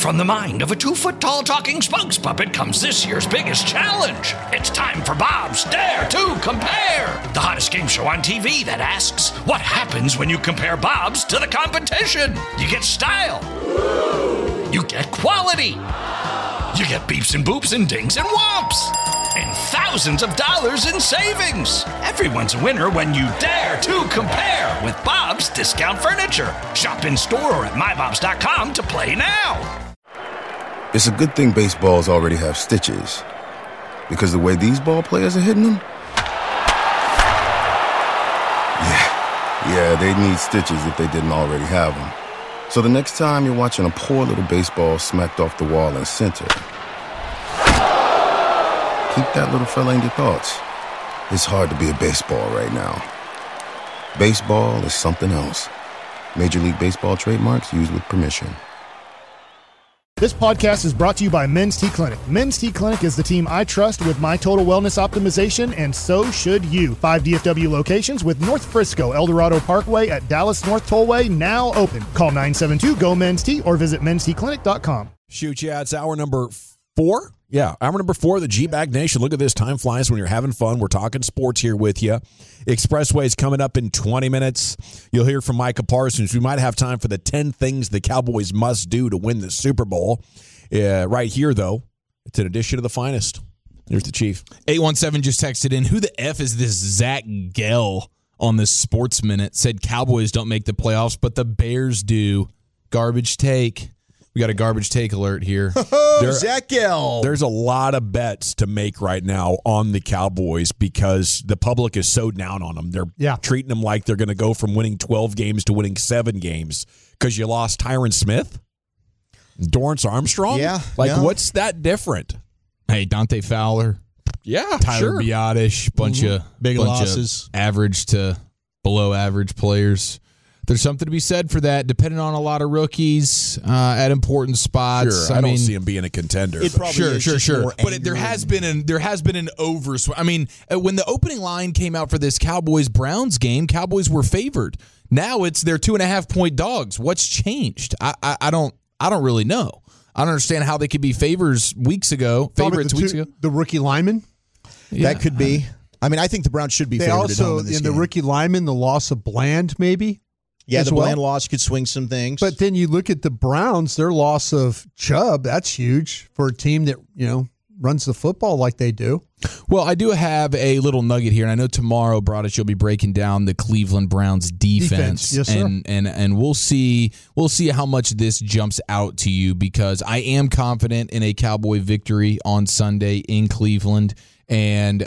From the mind of a 2-foot-tall talking spokes puppet comes this year's biggest challenge. It's time for Bob's Dare to Compare, the hottest game show on TV that asks, what happens when you compare Bob's to the competition? You get style. You get quality. You get beeps and boops and dings and whomps. And thousands of dollars in savings. Everyone's a winner when you dare to compare with Bob's Discount Furniture. Shop in store or at mybobs.com to play now. It's a good thing baseballs already have stitches, because the way these ball players are hitting them, yeah, they'd need stitches if they didn't already have them. So the next time you're watching a poor little baseball smacked off the wall in center, keep that little fella in your thoughts. It's hard to be a baseball right now. Baseball is something else. Major League Baseball trademarks used with permission. This podcast is brought to you by Men's T Clinic. Men's T Clinic is the team I trust with my total wellness optimization, and so should you. 5 DFW locations with North Frisco, El Dorado Parkway at Dallas North Tollway now open. Call 972-GO-MEN'S-T or visit mensteclinic.com. Shoot, yeah, it's hour number 4. Yeah, hour number 4 of the G-Bag Nation. Look at this. Time flies when you're having fun. We're talking sports here with you. Expressway's coming up in 20 minutes. You'll hear from Micah Parsons. We might have time for the 10 things the Cowboys must do to win the Super Bowl. Right here, though, it's an edition of the finest. Here's the Chief. 817 just texted in, who the F is this Zach Gell on the Sports Minute? Said Cowboys don't make the playoffs, but the Bears do. Garbage take. We got a garbage take alert here. Zach Gell. There's a lot of bets to make right now on the Cowboys because the public is so down on them. They're treating them like they're going to go from winning 12 games to winning 7 games because you lost Tyron Smith, Dorrance Armstrong. What's that different? Hey, Dante Fowler. Yeah, Tyler Biotish. Bunch of big losses. Average to below average players. There's something to be said for that, depending on a lot of rookies at important spots. Sure, I don't see him being a contender. Sure. But there has been an overswing. I mean, when the opening line came out for this Cowboys-Browns game, Cowboys were favored. Now they're 2.5-point dogs. What's changed? I don't really know. I don't understand how they could be favorites weeks ago. The rookie lineman? Yeah. That could be. I mean, I think the Browns should be favored at home in this game. The rookie lineman, the loss of Bland, maybe? Yeah, the Bland loss could swing some things. But then you look at the Browns, their loss of Chubb, that's huge for a team that, runs the football like they do. Well, I do have a little nugget here, and I know tomorrow, Brodich, you'll be breaking down the Cleveland Browns defense. Yes, sir. And we'll see how much this jumps out to you, because I am confident in a Cowboy victory on Sunday in Cleveland, and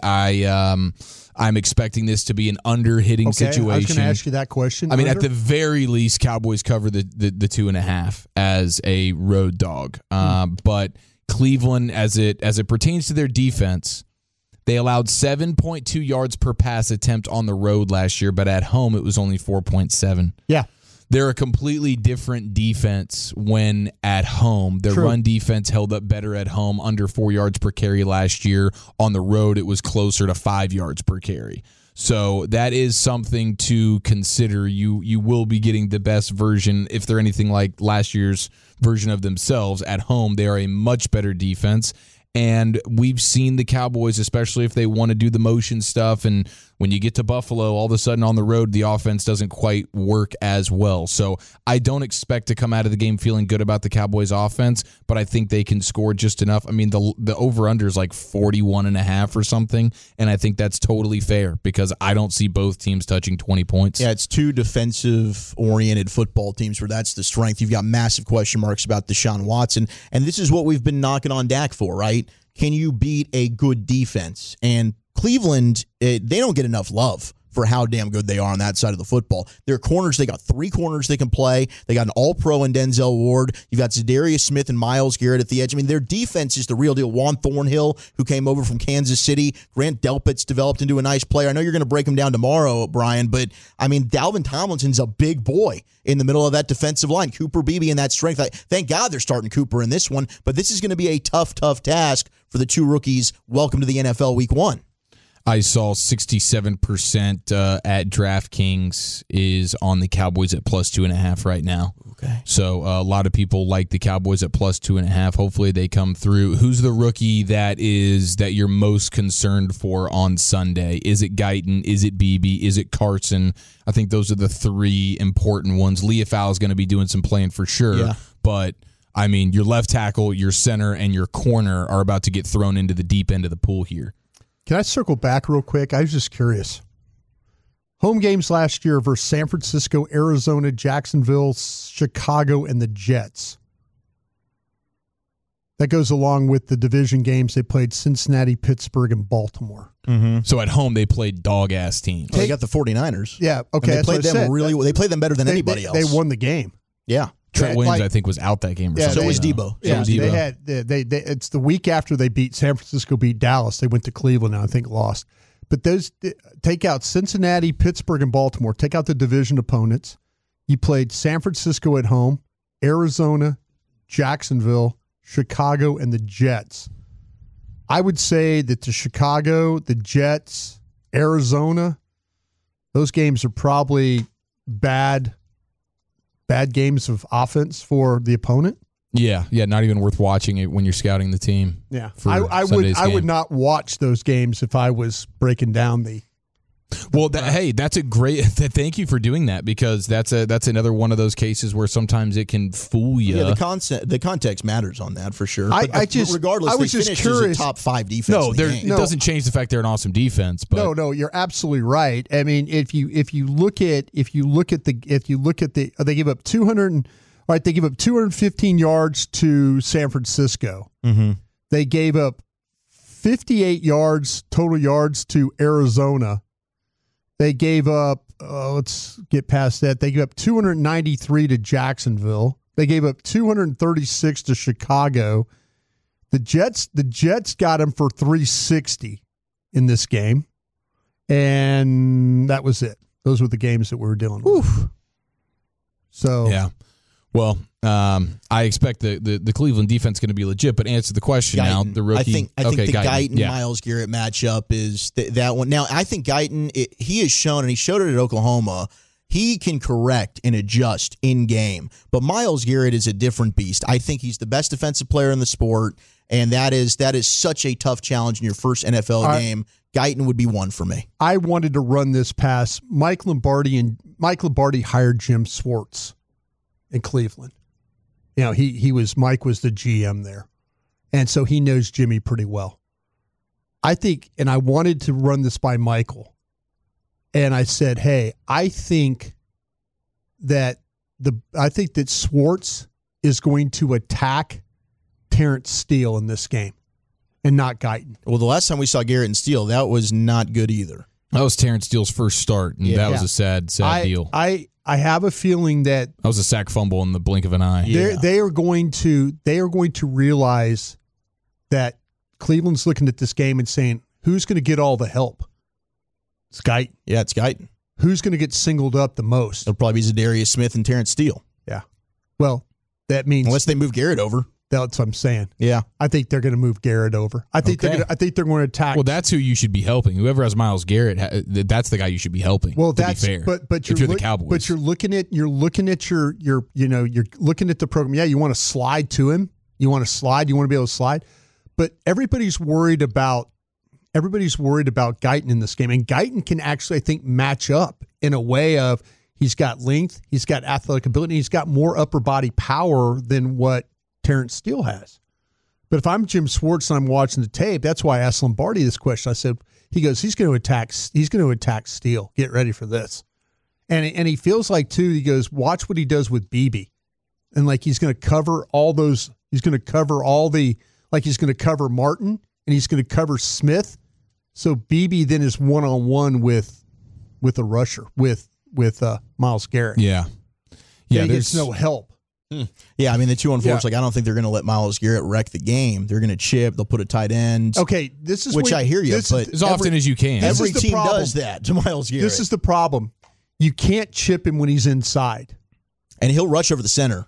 I'm expecting this to be an under-hitting situation. I was going to ask you that question. I mean, at the very least, Cowboys cover the 2.5 as a road dog. But Cleveland, as it pertains to their defense, they allowed 7.2 yards per pass attempt on the road last year, but at home it was only 4.7. Yeah. They're a completely different defense when at home. Their run defense held up better at home, under 4 yards per carry last year. On the road, it was closer to 5 yards per carry. So that is something to consider. You will be getting the best version, if they're anything like last year's version of themselves. At home, they are a much better defense. And we've seen the Cowboys, especially if they want to do the motion stuff, and when you get to Buffalo, all of a sudden on the road, the offense doesn't quite work as well. So I don't expect to come out of the game feeling good about the Cowboys offense, but I think they can score just enough. I mean, the over-under is like 41.5 or something, and I think that's totally fair because I don't see both teams touching 20 points. Yeah, it's two defensive-oriented football teams where that's the strength. You've got massive question marks about Deshaun Watson, and this is what we've been knocking on Dak for, right? Can you beat a good defense? And Cleveland, they don't get enough love for how damn good they are on that side of the football. Their corners, they got 3 corners they can play. They got an all-pro in Denzel Ward. You've got Zadarius Smith and Myles Garrett at the edge. I mean, their defense is the real deal. Juan Thornhill, who came over from Kansas City. Grant Delpit's developed into a nice player. I know you're going to break him down tomorrow, Brian, but, I mean, Dalvin Tomlinson's a big boy in the middle of that defensive line. Cooper Beebe in that strength. Thank God they're starting Cooper in this one, but this is going to be a tough task for the two rookies. Welcome to the NFL Week 1. I saw 67% at DraftKings is on the Cowboys at plus 2.5 right now. Okay. So a lot of people like the Cowboys at plus 2.5. Hopefully they come through. Who's the rookie that you're most concerned for on Sunday? Is it Guyton? Is it Beebe? Is it Carson? I think those are the three important ones. Leafau is going to be doing some playing for sure. Yeah. But, I mean, your left tackle, your center, and your corner are about to get thrown into the deep end of the pool here. Can I circle back real quick? I was just curious. Home games last year versus San Francisco, Arizona, Jacksonville, Chicago, and the Jets. That goes along with the division games they played Cincinnati, Pittsburgh, and Baltimore. Mm-hmm. So at home they played dog-ass teams. They got the 49ers. Yeah, okay. And they played them really. They played them better than anybody else. They won the game. Yeah. Trent Williams, I think, was out that game. Or something. So was Debo. They had. It's the week after they beat San Francisco, beat Dallas. They went to Cleveland and I think lost. But those take out Cincinnati, Pittsburgh, and Baltimore. Take out the division opponents. You played San Francisco at home, Arizona, Jacksonville, Chicago, and the Jets. I would say that the Chicago, the Jets, Arizona, those games are probably bad games of offense for the opponent. Yeah, not even worth watching it when you're scouting the team. Yeah, I would not watch those games if I was breaking down the. Well, that's a great. Thank you for doing that, because that's another one of those cases where sometimes it can fool you. Yeah, the context matters on that for sure. Regardless, I was just curious. As a top 5 defense. No, it doesn't change the fact they're an awesome defense. But no, you're absolutely right. I mean, if you look at the they give up 200. All right, they give up 215 yards to San Francisco. Mm-hmm. They gave up 58 total yards to Arizona. They gave up, let's get past that. They gave up 293 to Jacksonville. They gave up 236 to Chicago. The Jets got them for 360 in this game. And that was it. Those were the games that we were dealing with. Oof. So yeah. Well, I expect the Cleveland defense is going to be legit, but answer the question Guyton. now. The rookie, I think the Guyton. Myles Garrett matchup is that one. Now, I think Guyton, he has shown, and he showed it at Oklahoma, he can correct and adjust in game. But Myles Garrett is a different beast. I think he's the best defensive player in the sport, and that is such a tough challenge in your first NFL game. Guyton would be one for me. I wanted to run this past Mike Lombardi, and Mike Lombardi hired Jim Schwartz in Cleveland. You know, Mike was the GM there. And so he knows Jimmy pretty well. I think, and I wanted to run this by Michael. And I said, hey, I think that Schwartz is going to attack Terrence Steele in this game and not Guyton. Well, the last time we saw Garrett and Steele, that was not good either. That was Terrence Steele's first start, and that was a sad deal. I have a feeling that was a sack fumble in the blink of an eye. They are going to realize that Cleveland's looking at this game and saying, who's going to get all the help? It's Guyton. Yeah, it's Guyton. Who's going to get singled up the most? It'll probably be Zadarius Smith and Terrence Steele. Yeah. Well, that means unless they move Garrett over. That's what I'm saying. Yeah, I think they're going to move Garrett over. I think they're going to attack. Well, that's who you should be helping. Whoever has Myles Garrett, that's the guy you should be helping. Well, that's fair. But if you're the Cowboys, but you're looking at you're looking at the program. Yeah, you want to slide to him. You want to slide. You want to be able to slide. But everybody's worried about Guyton in this game, and Guyton can actually, I think, match up in a way of he's got length, he's got athletic ability, he's got more upper body power than what Terrence Steele has. But if I'm Jim Schwartz and I'm watching the tape, that's why I asked Lombardi this question. I said, he's going to attack Steele. Get ready for this. And he feels like, too, he goes, watch what he does with Beebe. And like he's going to cover all those, he's going to cover Martin and he's going to cover Smith. So Beebe then is one-on-one with a rusher, with Myles Garrett. Yeah. Yeah, there's no help. Yeah, I mean, the 2-on-4s, like, I don't think they're going to let Myles Garrett wreck the game. They're going to chip. They'll put a tight end. Okay, this is I hear you, but as often as you can. Every team does that to Myles Garrett. This is the problem. You can't chip him when he's inside. And he'll rush over the center.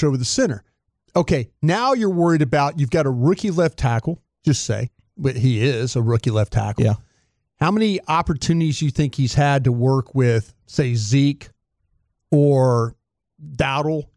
Okay, now you're worried about, you've got a rookie left tackle, just say, but he is a rookie left tackle. Yeah. How many opportunities you think he's had to work with, say, Zeke or Dowdle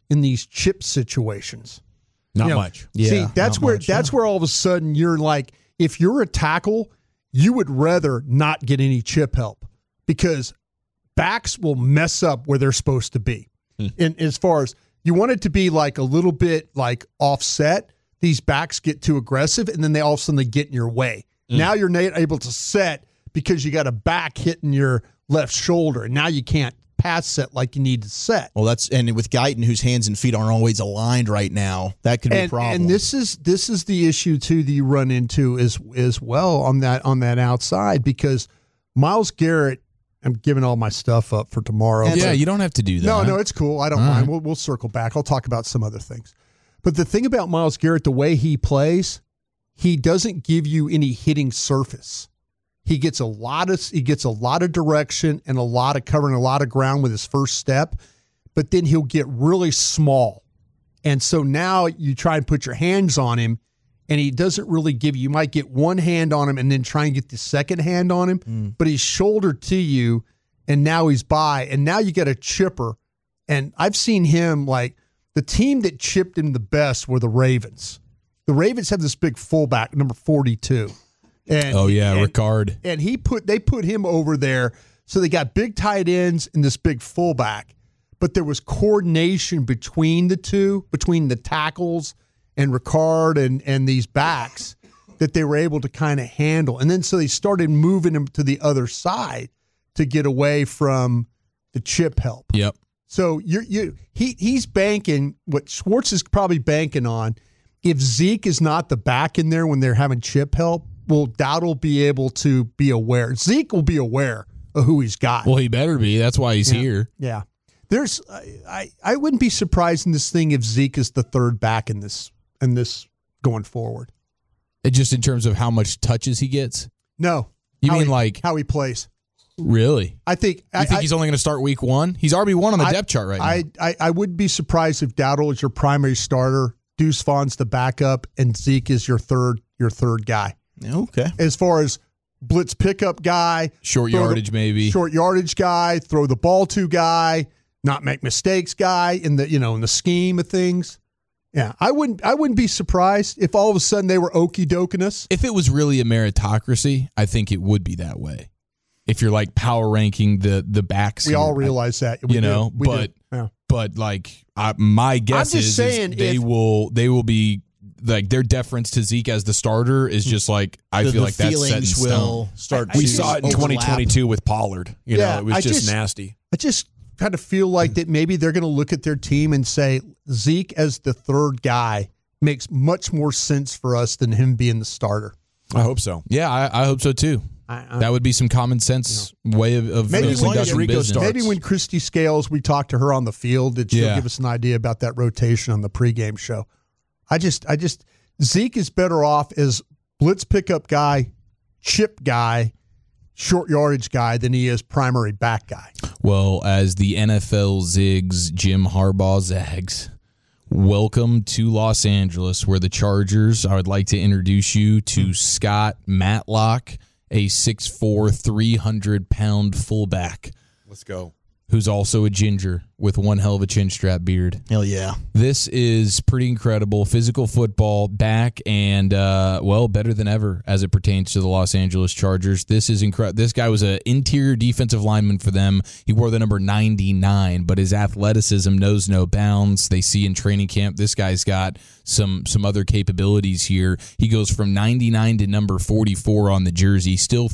in these chip situations? Not much. Yeah, See, that's where all of a sudden you're like, if you're a tackle, you would rather not get any chip help because backs will mess up where they're supposed to be. And as far as you want it to be like a little bit like offset, these backs get too aggressive and then they all of a sudden they get in your way. Now you're not able to set because you got a back hitting your left shoulder and now you can't pass set like you need to set. Well, and with Guyton, whose hands and feet aren't always aligned right now, that could be a problem. And this is the issue too that you run into as well on that outside because Myles Garrett. I'm giving all my stuff up for tomorrow. Yeah, you don't have to do that. No, it's cool. I don't mind. We'll circle back. I'll talk about some other things. But the thing about Myles Garrett, the way he plays, he doesn't give you any hitting surface. He gets a lot of direction and a lot of covering a lot of ground with his first step, but then he'll get really small. And so now you try and put your hands on him, and he doesn't really give you. You might get one hand on him and then try and get the second hand on him, but he's shouldered to you, and now he's by, and now you get a chipper. And I've seen him, like, the team that chipped him the best were the Ravens. The Ravens have this big fullback, number 42. And Ricard. And they put him over there, so they got big tight ends and this big fullback. But there was coordination between the two, between the tackles and Ricard and these backs that they were able to kind of handle. And then so they started moving him to the other side to get away from the chip help. Yep. So he's banking, what Schwartz is probably banking on, if Zeke is not the back in there when they're having chip help, well, Dowd will be able to be aware. Zeke will be aware of who he's got. Well, he better be. That's why he's here. Yeah. I wouldn't be surprised in this thing if Zeke is the third back in this going forward. Just in terms of how much touches he gets? No. You mean like how he plays? Really? I think he's only going to start week one? He's RB1 on the depth chart right now. I wouldn't be surprised if Dowdle is your primary starter, Deuce Vaughn's the backup, and Zeke is your third guy. Okay. As far as blitz pickup guy, short yardage guy, throw the ball to guy, not make mistakes guy in the scheme of things. Yeah, I wouldn't be surprised if all of a sudden they were okey-doking us. If it was really a meritocracy, I think it would be that way. If you're like power ranking the backs, we all realize that, but like my guess is they will be like their deference to Zeke as the starter is just like I feel like that's set in stone. We saw it in 2022 with Pollard. It was just nasty. I just kind of feel like that maybe they're going to look at their team and say Zeke as the third guy makes much more sense for us than him being the starter. I hope so. Yeah, I hope so too. That would be some common sense way of conducting business. Maybe when Christy Scales, we talked to her on the field, that she'll give us an idea about that rotation on the pregame show. I just Zeke is better off as blitz pickup guy, chip guy, short yardage guy than he is primary back guy. Well, as the NFL zigs, Jim Harbaugh zags. Welcome to Los Angeles, where the Chargers, I would like to introduce you to Scott Matlock, a 6'4", 300-pound fullback. Let's go. Who's also a ginger with one hell of a chin strap beard. Hell yeah. This is pretty incredible. Physical football back and, better than ever as it pertains to the Los Angeles Chargers. This is incredible. This guy was an interior defensive lineman for them. He wore the number 99, but his athleticism knows no bounds. They see in training camp this guy's got some other capabilities here. He goes from 99 to number 44 on the jersey, still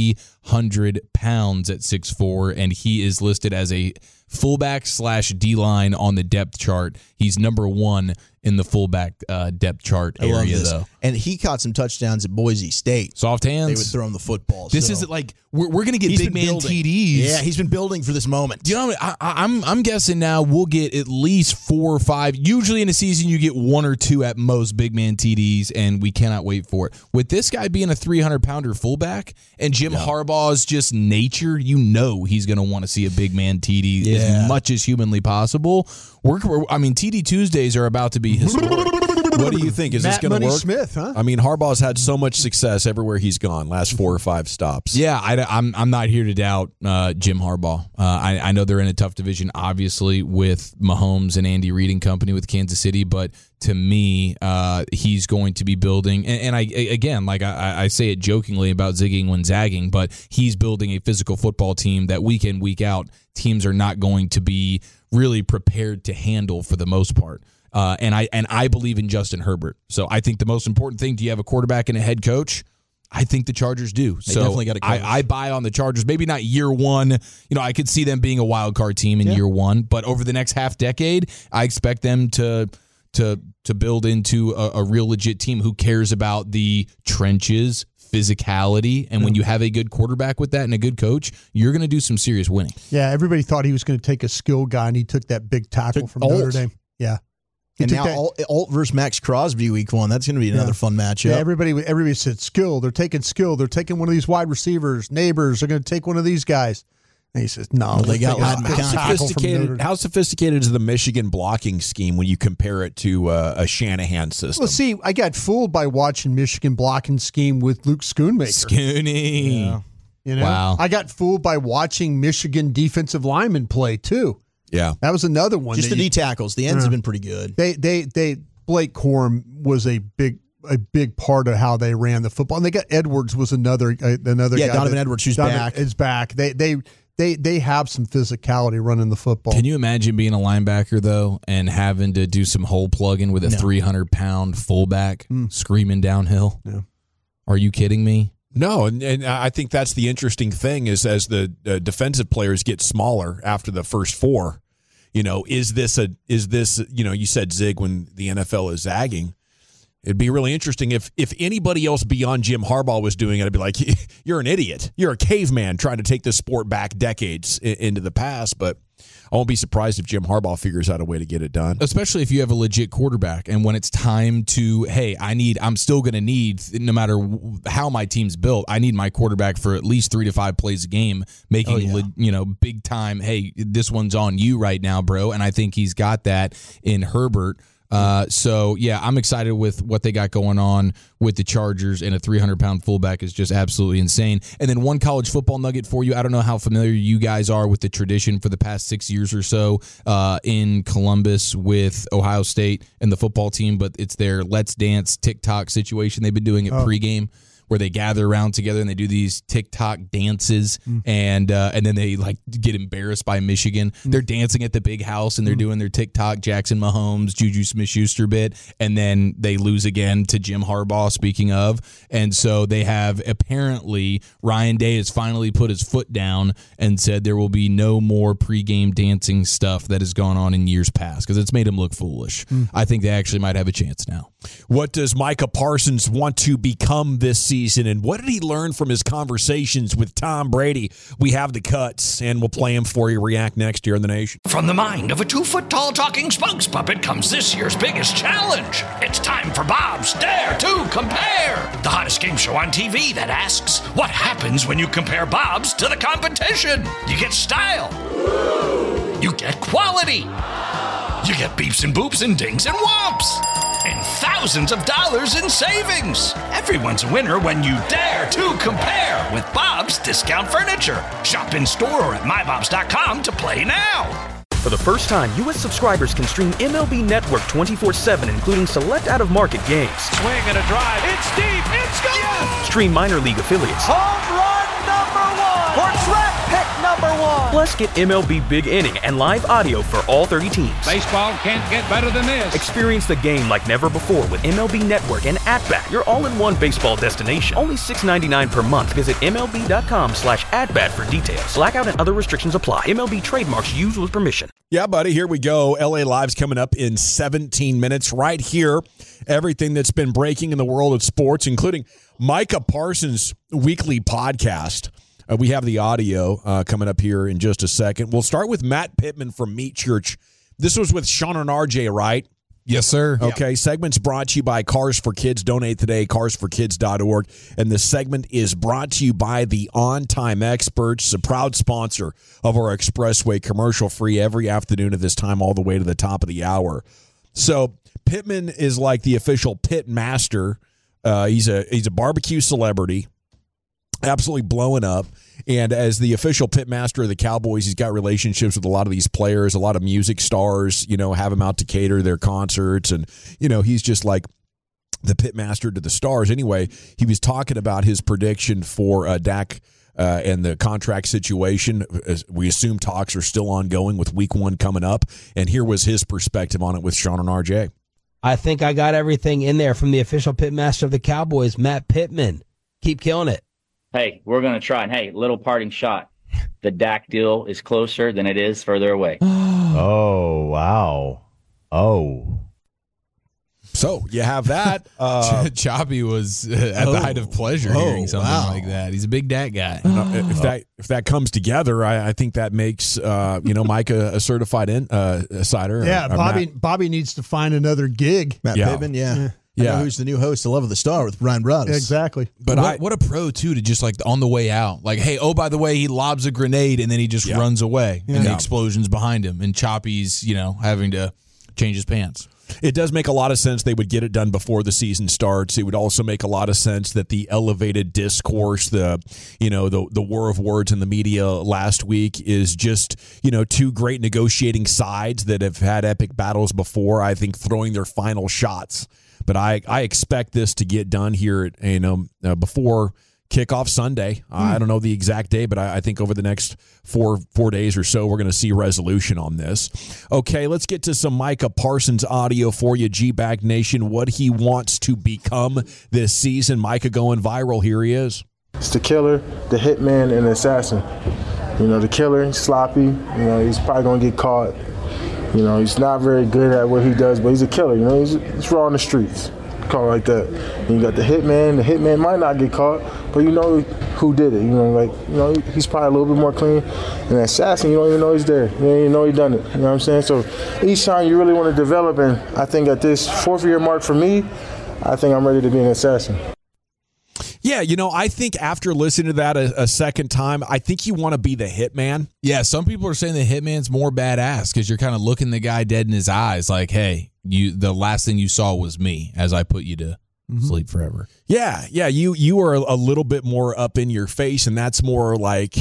300 pounds at 6'4", and he is listed as a fullback / D-line on the depth chart. He's number 1 in the fullback depth chart area, though. And he caught some touchdowns at Boise State. Soft hands. They would throw him the football. This isn't like we're going to get big man TDs. Yeah, he's been building for this moment. You know, I'm guessing now we'll get at least 4 or 5. Usually in a season you get 1 or 2 at most big man TDs, and we cannot wait for it. With this guy being a 300-pounder fullback and Jim Harbaugh's just nature, he's going to want to see a big man TD as much as humanly possible. TD Tuesdays are about to be historic. What do you think? Is this going to work? Smith, huh? I mean, Harbaugh's had so much success everywhere he's gone, last 4 or 5 stops. Yeah, I'm not here to doubt Jim Harbaugh. I know they're in a tough division, obviously, with Mahomes and Andy Reid and company with Kansas City, but to me, he's going to be building, and I say it jokingly about zigging when zagging, but he's building a physical football team that week in, week out, teams are not going to be really prepared to handle for the most part. And I believe in Justin Herbert. So I think the most important thing, do you have a quarterback and a head coach? I think the Chargers do. They definitely got a coach. I buy on the Chargers. Maybe not year one. I could see them being a wild card team in year one, but over the next half decade, I expect them to build into a real legit team who cares about the trenches, physicality, and when you have a good quarterback with that and a good coach, you're going to do some serious winning. Yeah, everybody thought he was going to take a skill guy, and he took that big tackle from Notre Dame. Yeah. And now Alt versus Max Crosby week 1. That's going to be another fun matchup. Yeah, everybody said skill. They're taking skill. They're taking one of these wide receivers. Neighbors are going to take one of these guys. And he says, no. They got How sophisticated is the Michigan blocking scheme when you compare it to a Shanahan system? Well, see, I got fooled by watching Michigan blocking scheme with Luke Schoonmaker. Schooney. Yeah. Wow. I got fooled by watching Michigan defensive linemen play, too. Yeah. That was another one. Just the D tackles. The ends have been pretty good. Blake Corum was a big part of how they ran the football. And they got Edwards was another guy. Donovan Edwards, who's back. Is back. They have some physicality running the football. Can you imagine being a linebacker, though, and having to do some hole plugging with a 300-pound fullback screaming downhill? Yeah. Are you kidding me? No, and I think that's the interesting thing is as the defensive players get smaller after the first 4, is this you said zig when the NFL is zagging. It'd be really interesting if anybody else beyond Jim Harbaugh was doing it. I'd be like, you're an idiot. You're a caveman trying to take this sport back decades into the past. But I won't be surprised if Jim Harbaugh figures out a way to get it done. Especially if you have a legit quarterback. And when it's time to, hey, I'm still going to need, no matter how my team's built, I need my quarterback for at least 3 to 5 plays a game, making, big time, hey, this one's on you right now, bro. And I think he's got that in Herbert. I'm excited with what they got going on with the Chargers, and a 300-pound fullback is just absolutely insane. And then one college football nugget for you. I don't know how familiar you guys are with the tradition for the past 6 years or so in Columbus with Ohio State and the football team, but it's their Let's Dance TikTok situation. They've been doing it pregame, where they gather around together and they do these TikTok dances, and then they get embarrassed by Michigan. They're dancing at the big house and they're doing their TikTok Jackson Mahomes, Juju Smith-Schuster bit, and then they lose again to Jim Harbaugh, speaking of. And so they have, apparently, Ryan Day has finally put his foot down and said there will be no more pregame dancing stuff that has gone on in years past, because it's made him look foolish. I think they actually might have a chance now. What does Micah Parsons want to become this season, and what did he learn from his conversations with Tom Brady? We have the cuts, and we'll play them for you. React next year on The Nation. From the mind of a 2-foot-tall talking spokes puppet comes this year's biggest challenge. It's time for Bob's Dare to Compare, the hottest game show on TV that asks, what happens when you compare Bob's to the competition? You get style. You get quality. You get beeps and boops and dings and whomps. And thousands of dollars in savings. Everyone's a winner when you dare to compare with Bob's Discount Furniture. Shop in store or at mybobs.com to play now. For the first time, U.S. subscribers can stream MLB Network 24/7, including select out-of-market games. Swing and a drive. It's deep. It's gone. Yes! Stream minor league affiliates. Home run number 1. Or draft pick number 1. Plus, get MLB Big Inning and live audio for all 30 teams. Baseball can't get better than this. Experience the game like never before with MLB Network and AtBat, your all-in-one baseball destination. Only $6.99 per month. Visit MLB.com/AtBat for details. Blackout and other restrictions apply. MLB trademarks used with permission. Yeah, buddy, here we go. LA Live's coming up in 17 minutes right here. Everything that's been breaking in the world of sports, including Micah Parsons' weekly podcast. We have the audio coming up here in just a second. We'll start with Matt Pittman from Meat Church. This was with Sean and RJ, right? Yes, sir. Okay, segment's brought to you by Cars for Kids. Donate today, carsforkids.org. And the segment is brought to you by the On Time Experts, a proud sponsor of our Expressway, commercial free every afternoon at this time all the way to the top of the hour. So Pittman is like the official pit master. He's a barbecue celebrity, absolutely blowing up. And as the official pit master of the Cowboys, he's got relationships with a lot of these players, a lot of music stars, have him out to cater their concerts. And, he's just like the pit master to the stars. Anyway, he was talking about his prediction for Dak and the contract situation. We assume talks are still ongoing with week 1 coming up. And here was his perspective on it with Sean and RJ. I think I got everything in there from the official pit master of the Cowboys, Matt Pittman. Keep killing it. Hey, we're going to try. And hey, little parting shot. The Dak deal is closer than it is further away. Oh, wow. Oh. So you have that. Choppy was at the height of pleasure hearing something like that. He's a big Dak guy. If that comes together, I think that makes Mike a certified insider. Yeah, Bobby needs to find another gig. Matt Pittman, yeah. I know who's the new host of Love of the Star with Ryan Broaddus. Exactly. But what a pro, too, to just like on the way out. Like, hey, oh, by the way, he lobs a grenade and then he just runs away. Yeah. And the explosion's behind him. And Choppy's, having to change his pants. It does make a lot of sense they would get it done before the season starts. It would also make a lot of sense that the elevated discourse, the war of words in the media last week is just, two great negotiating sides that have had epic battles before, I think, throwing their final shots. But I expect this to get done here, before kickoff Sunday. I don't know the exact day, but I think over the next four days or so, we're going to see resolution on this. Okay, let's get to some Micah Parsons audio for you, G-Bag Nation, what he wants to become this season. Micah going viral. Here he is. It's the killer, the hitman, and the assassin. The killer, he's sloppy. He's probably going to get caught. He's not very good at what he does, but he's a killer. He's raw on the streets. Call it like that. And you got the hitman. The hitman might not get caught, but you know who did it. He's probably a little bit more clean. And the assassin, you don't even know he's there. You don't even know he done it. You know what I'm saying? So each time you really want to develop, and I think at this 4th-year mark for me, I think I'm ready to be an assassin. Yeah, I think after listening to that a second time, I think you want to be the hitman. Yeah, some people are saying the hitman's more badass because you're kind of looking the guy dead in his eyes like, hey, the last thing you saw was me as I put you to sleep forever. Yeah, you are a little bit more up in your face, and that's more like,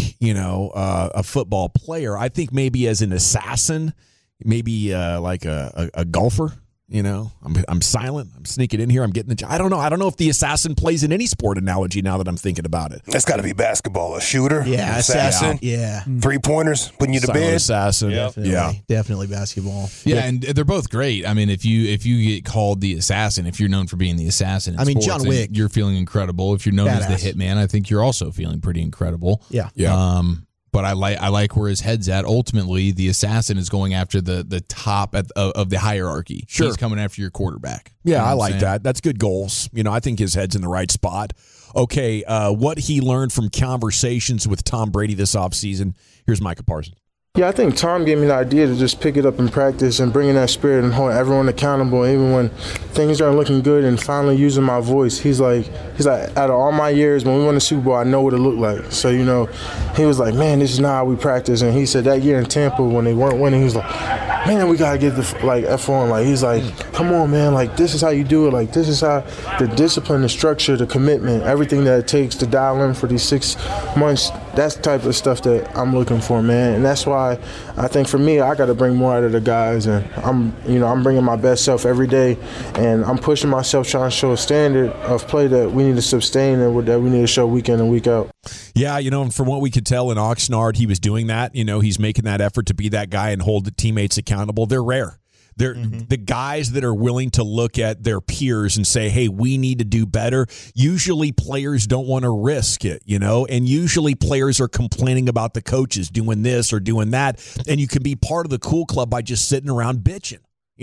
a football player. I think maybe as an assassin, maybe like a golfer. I'm silent. I'm sneaking in here. I'm getting the. I don't know. I don't know if the assassin plays in any sport analogy now that I'm thinking about it. That's got to be basketball. A shooter, assassin, yeah. 3-pointers, putting you to bed. Assassin, Definitely basketball. Yeah, and they're both great. I mean, if you get called the assassin, if you're known for being the assassin, in sports, John Wick, you're feeling incredible. If you're known as the hitman, I think you're also feeling pretty incredible. Yeah. But I like where his head's at. Ultimately, the assassin is going after the top of the hierarchy. Sure. He's coming after your quarterback. Yeah, I like that. That's good goals. I think his head's in the right spot. Okay, what he learned from conversations with Tom Brady this offseason. Here's Micah Parsons. Yeah, I think Tom gave me the idea to just pick it up in practice and bringing that spirit and hold everyone accountable, even when things aren't looking good, and finally using my voice. He's like, out of all my years, when we won the Super Bowl, I know what it looked like. So, he was like, man, this is not how we practice. And he said that year in Tampa when they weren't winning, he was like, man, we got to get the F on. Like, he's like, come on, man. Like, this is how you do it. Like, this is how the discipline, the structure, the commitment, everything that it takes to dial in for these 6 months, that's the type of stuff that I'm looking for, man. And that's why I think for me, I got to bring more out of the guys. And I'm bringing my best self every day. And I'm pushing myself, trying to show a standard of play that we need to sustain and that we need to show week in and week out. Yeah, from what we could tell in Oxnard, he was doing that. He's making that effort to be that guy and hold the teammates accountable. They're rare. They're the guys that are willing to look at their peers and say, hey, we need to do better. Usually players don't want to risk it, and usually players are complaining about the coaches doing this or doing that. And you can be part of the cool club by just sitting around bitching,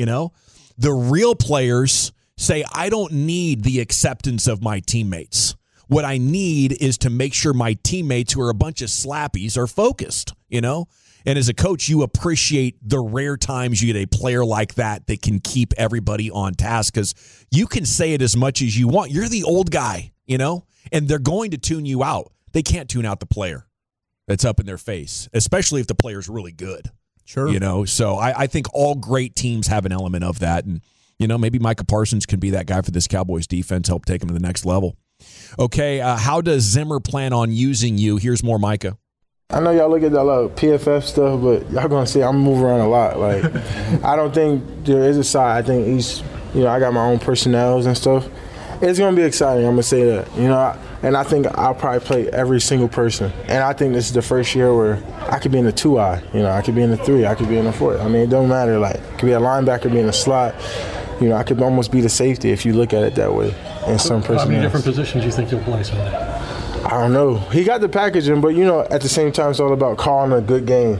The real players say, I don't need the acceptance of my teammates. What I need is to make sure my teammates, who are a bunch of slappies, are focused, And as a coach, you appreciate the rare times you get a player like that can keep everybody on task, because you can say it as much as you want. You're the old guy, and they're going to tune you out. They can't tune out the player that's up in their face, especially if the player's really good. Sure. So I think all great teams have an element of that. And, maybe Micah Parsons can be that guy for this Cowboys defense, help take them to the next level. Okay, how does Zimmer plan on using you? Here's more Micah. I know y'all look at that PFF stuff, but y'all going to see I'm moving around a lot. Like, I don't think there is a side. I think each, I got my own personnels and stuff. It's going to be exciting, I'm going to say that. And I think I'll probably play every single person. And I think this is the first year where I could be in the 2-eye. I could be in the 3. I could be in the 4. I mean, it don't matter. Like, it could be a linebacker, be in the slot. I could almost be the safety if you look at it that way in some personnel. How many different positions do you think you'll play someday? I don't know. He got the packaging, but, at the same time, it's all about calling a good game.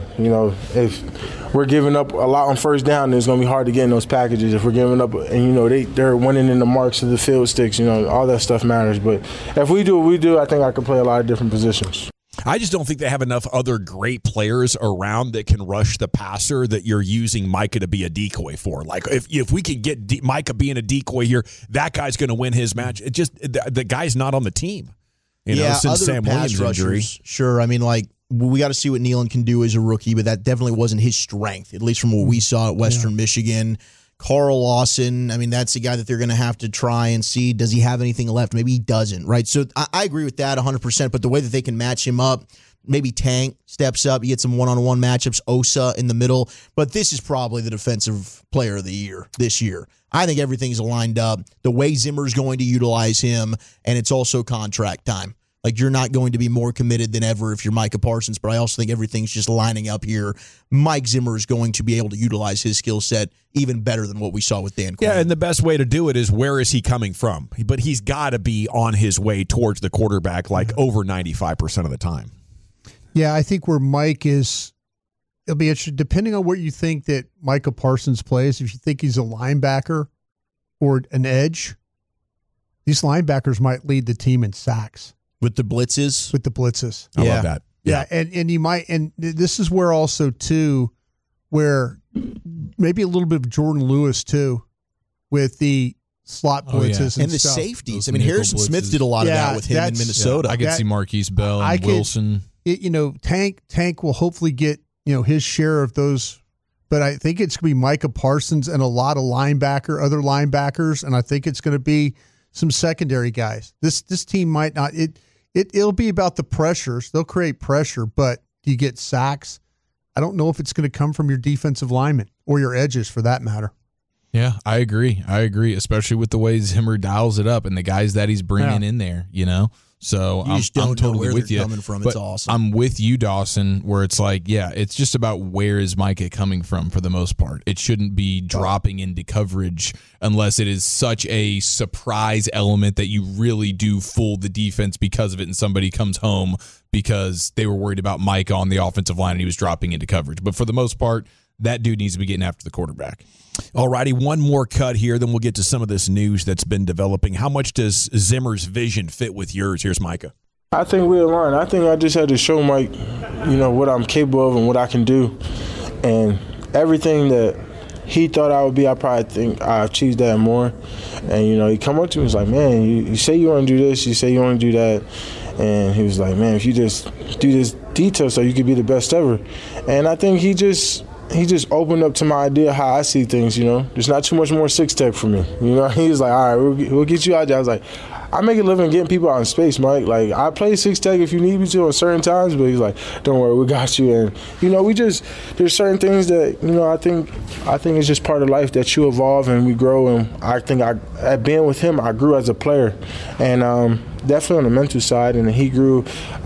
If we're giving up a lot on first down, it's going to be hard to get in those packages. If we're giving up and, they're winning in the marks of the field sticks, all that stuff matters. But if we do what we do, I think I can play a lot of different positions. I just don't think they have enough other great players around that can rush the passer that you're using Micah to be a decoy for. Like, if we could get Micah being a decoy here, that guy's going to win his match. It just the guy's not on the team. Since other Sam pass Williams' injury. rushers, sure. I mean, we got to see what Nealon can do as a rookie, but that definitely wasn't his strength, at least from what we saw at Western Michigan. Carl Lawson, I mean, that's the guy that they're going to have to try and see. Does he have anything left? Maybe he doesn't, right? So I agree with that 100%, but the way that they can match him up, maybe Tank steps up, you get some one-on-one matchups, Osa in the middle, but this is probably the defensive player of the year this year. I think everything's lined up, the way Zimmer's going to utilize him, and it's also contract time. Like, you're not going to be more committed than ever if you're Micah Parsons, but I also think everything's just lining up here. Mike Zimmer is going to be able to utilize his skill set even better than what we saw with Dan Quinn. Yeah, and the best way to do it is, where is he coming from? But he's got to be on his way towards the quarterback over 95% of the time. Yeah, I think where Mike is, it'll be interesting, depending on what you think that Micah Parsons plays. If you think he's a linebacker or an edge, these linebackers might lead the team in sacks. With the blitzes? With the blitzes. I love that. Yeah, and you might, and this is where also, too, where maybe a little bit of Jordan Lewis, too, with the slot blitzes and the stuff. safeties. I mean, Harrison Smith did a lot of that with him in Minnesota. I could see Marquise Bell and Wilson. Tank will hopefully get, his share of those, but I think it's going to be Micah Parsons and a lot of other linebackers, and I think it's going to be some secondary guys. This team might not. It'll be about the pressures. They'll create pressure, but do you get sacks? I don't know if it's going to come from your defensive linemen or your edges, for that matter. Yeah, I agree, especially with the way Zimmer dials it up and the guys that he's bringing in there, So I'm totally with you. Coming from. It's awesome. I'm with you, Dawson, where it's like, it's just about where is Micah coming from for the most part. It shouldn't be dropping into coverage unless it is such a surprise element that you really do fool the defense because of it and somebody comes home because they were worried about Micah on the offensive line and he was dropping into coverage. But for the most part, that dude needs to be getting after the quarterback. All righty, one more cut here, then we'll get to some of this news that's been developing. How much does Zimmer's vision fit with yours? Here's Micah. I think we align. I think I just had to show Mike, what I'm capable of and what I can do. And everything that he thought I would be, I probably think I achieved that more. And, he come up to me, he's like, man, you say you want to do this, you say you want to do that. And he was like, man, if you just do this detail so you could be the best ever. And I think he just opened up to my idea how I see things, There's not too much more six tech for me, He was like, all right, we'll get you out there. I was like, I make a living getting people out in space, Mike. Like, I play six tech if you need me to on certain times, but he's like, don't worry, we got you. And, there's certain things that, I think it's just part of life that you evolve and we grow. And I think at being with him, I grew as a player. And definitely on the mental side. And he grew,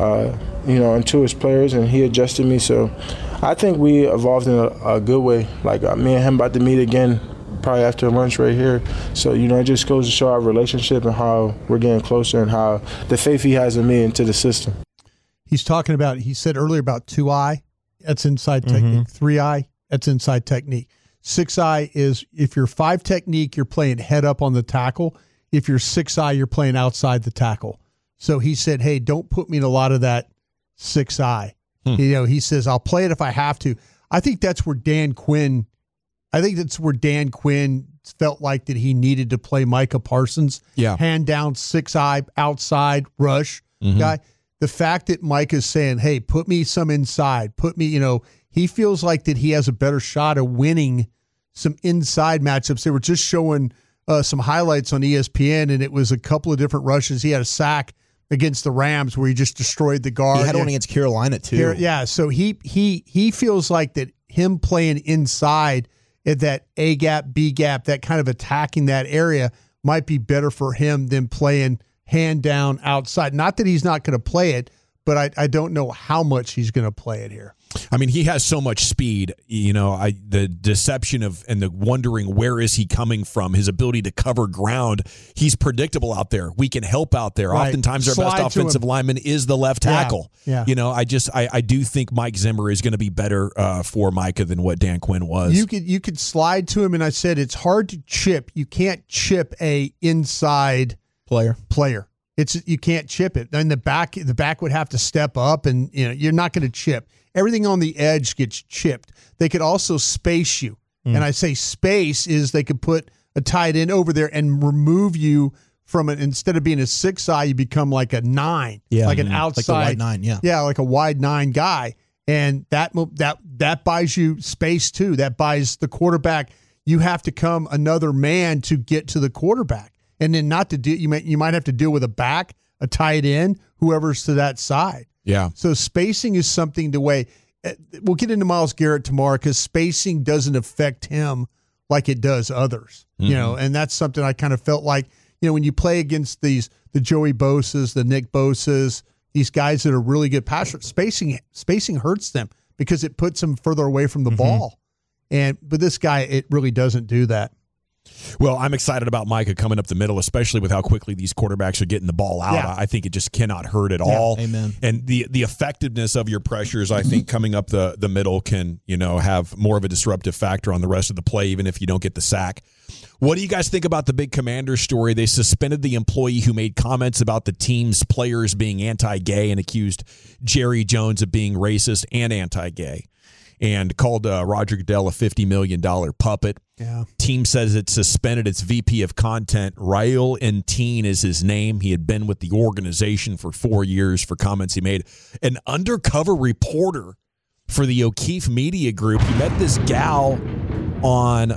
into his players and he adjusted me. So I think we evolved in a good way. Like, me and him about to meet again probably after lunch right here. So, it just goes to show our relationship and how we're getting closer and how the faith he has in me into the system. He said earlier about 2-eye, that's inside technique. 3-eye, that's inside technique. 6-eye is if you're 5 technique, you're playing head up on the tackle. If you're 6-eye, you're playing outside the tackle. So he said, hey, don't put me in a lot of that 6-eye. He says, I'll play it if I have to. I think that's where Dan Quinn felt like that he needed to play Micah Parsons. Yeah. Hand down 6-eye, outside, rush guy. The fact that Micah's saying, hey, put me some inside, he feels like that he has a better shot of winning some inside matchups. They were just showing some highlights on ESPN, and it was a couple of different rushes. He had a sack against the Rams where he just destroyed the guard. He had one against Carolina too. Yeah, so he feels like that him playing inside at that A gap, B gap, that kind of attacking that area might be better for him than playing hand down outside. Not that he's not going to play it, but I don't know how much he's going to play it here. I mean, he has so much speed, the deception of and the wondering where is he coming from, his ability to cover ground. He's predictable out there. We can help out there. Right. Oftentimes our Slide best offensive lineman is the left tackle. Yeah. I do think Mike Zimmer is going to be better for Micah than what Dan Quinn was. You could slide to him, and I said it's hard to chip. You can't chip a inside player. You can't chip it. Then the back would have to step up, and you're not going to chip. Everything on the edge gets chipped. They could also space you. And I say space is they could put a tight end over there and remove you from it. Instead of being a 6 eye, you become like a 9, like an outside, like a wide 9, like a wide 9 guy. And that buys you space too. That buys the quarterback. You have to come another man to get to the quarterback, and then not to do. You might have to deal with a back, a tight end, whoever's to that side. Yeah. So spacing is something to weigh. We'll get into Myles Garrett tomorrow because spacing doesn't affect him like it does others. And that's something I kind of felt like, when you play against the Joey Bosa's, the Nick Bosa's, these guys that are really good passers, spacing hurts them because it puts them further away from the ball. But this guy, it really doesn't do that. Well, I'm excited about Micah coming up the middle, especially with how quickly these quarterbacks are getting the ball out. Yeah. I think it just cannot hurt at all. Amen. And the effectiveness of your pressures, I think, coming up the middle can, have more of a disruptive factor on the rest of the play, even if you don't get the sack. What do you guys think about the big Commander story? They suspended the employee who made comments about the team's players being anti-gay and accused Jerry Jones of being racist and anti-gay, and called Roger Goodell a $50 million puppet. Yeah. Team says it suspended its VP of content. Raul Enteen is his name. He had been with the organization for 4 years for comments he made. An undercover reporter for the O'Keefe Media Group. He met this gal on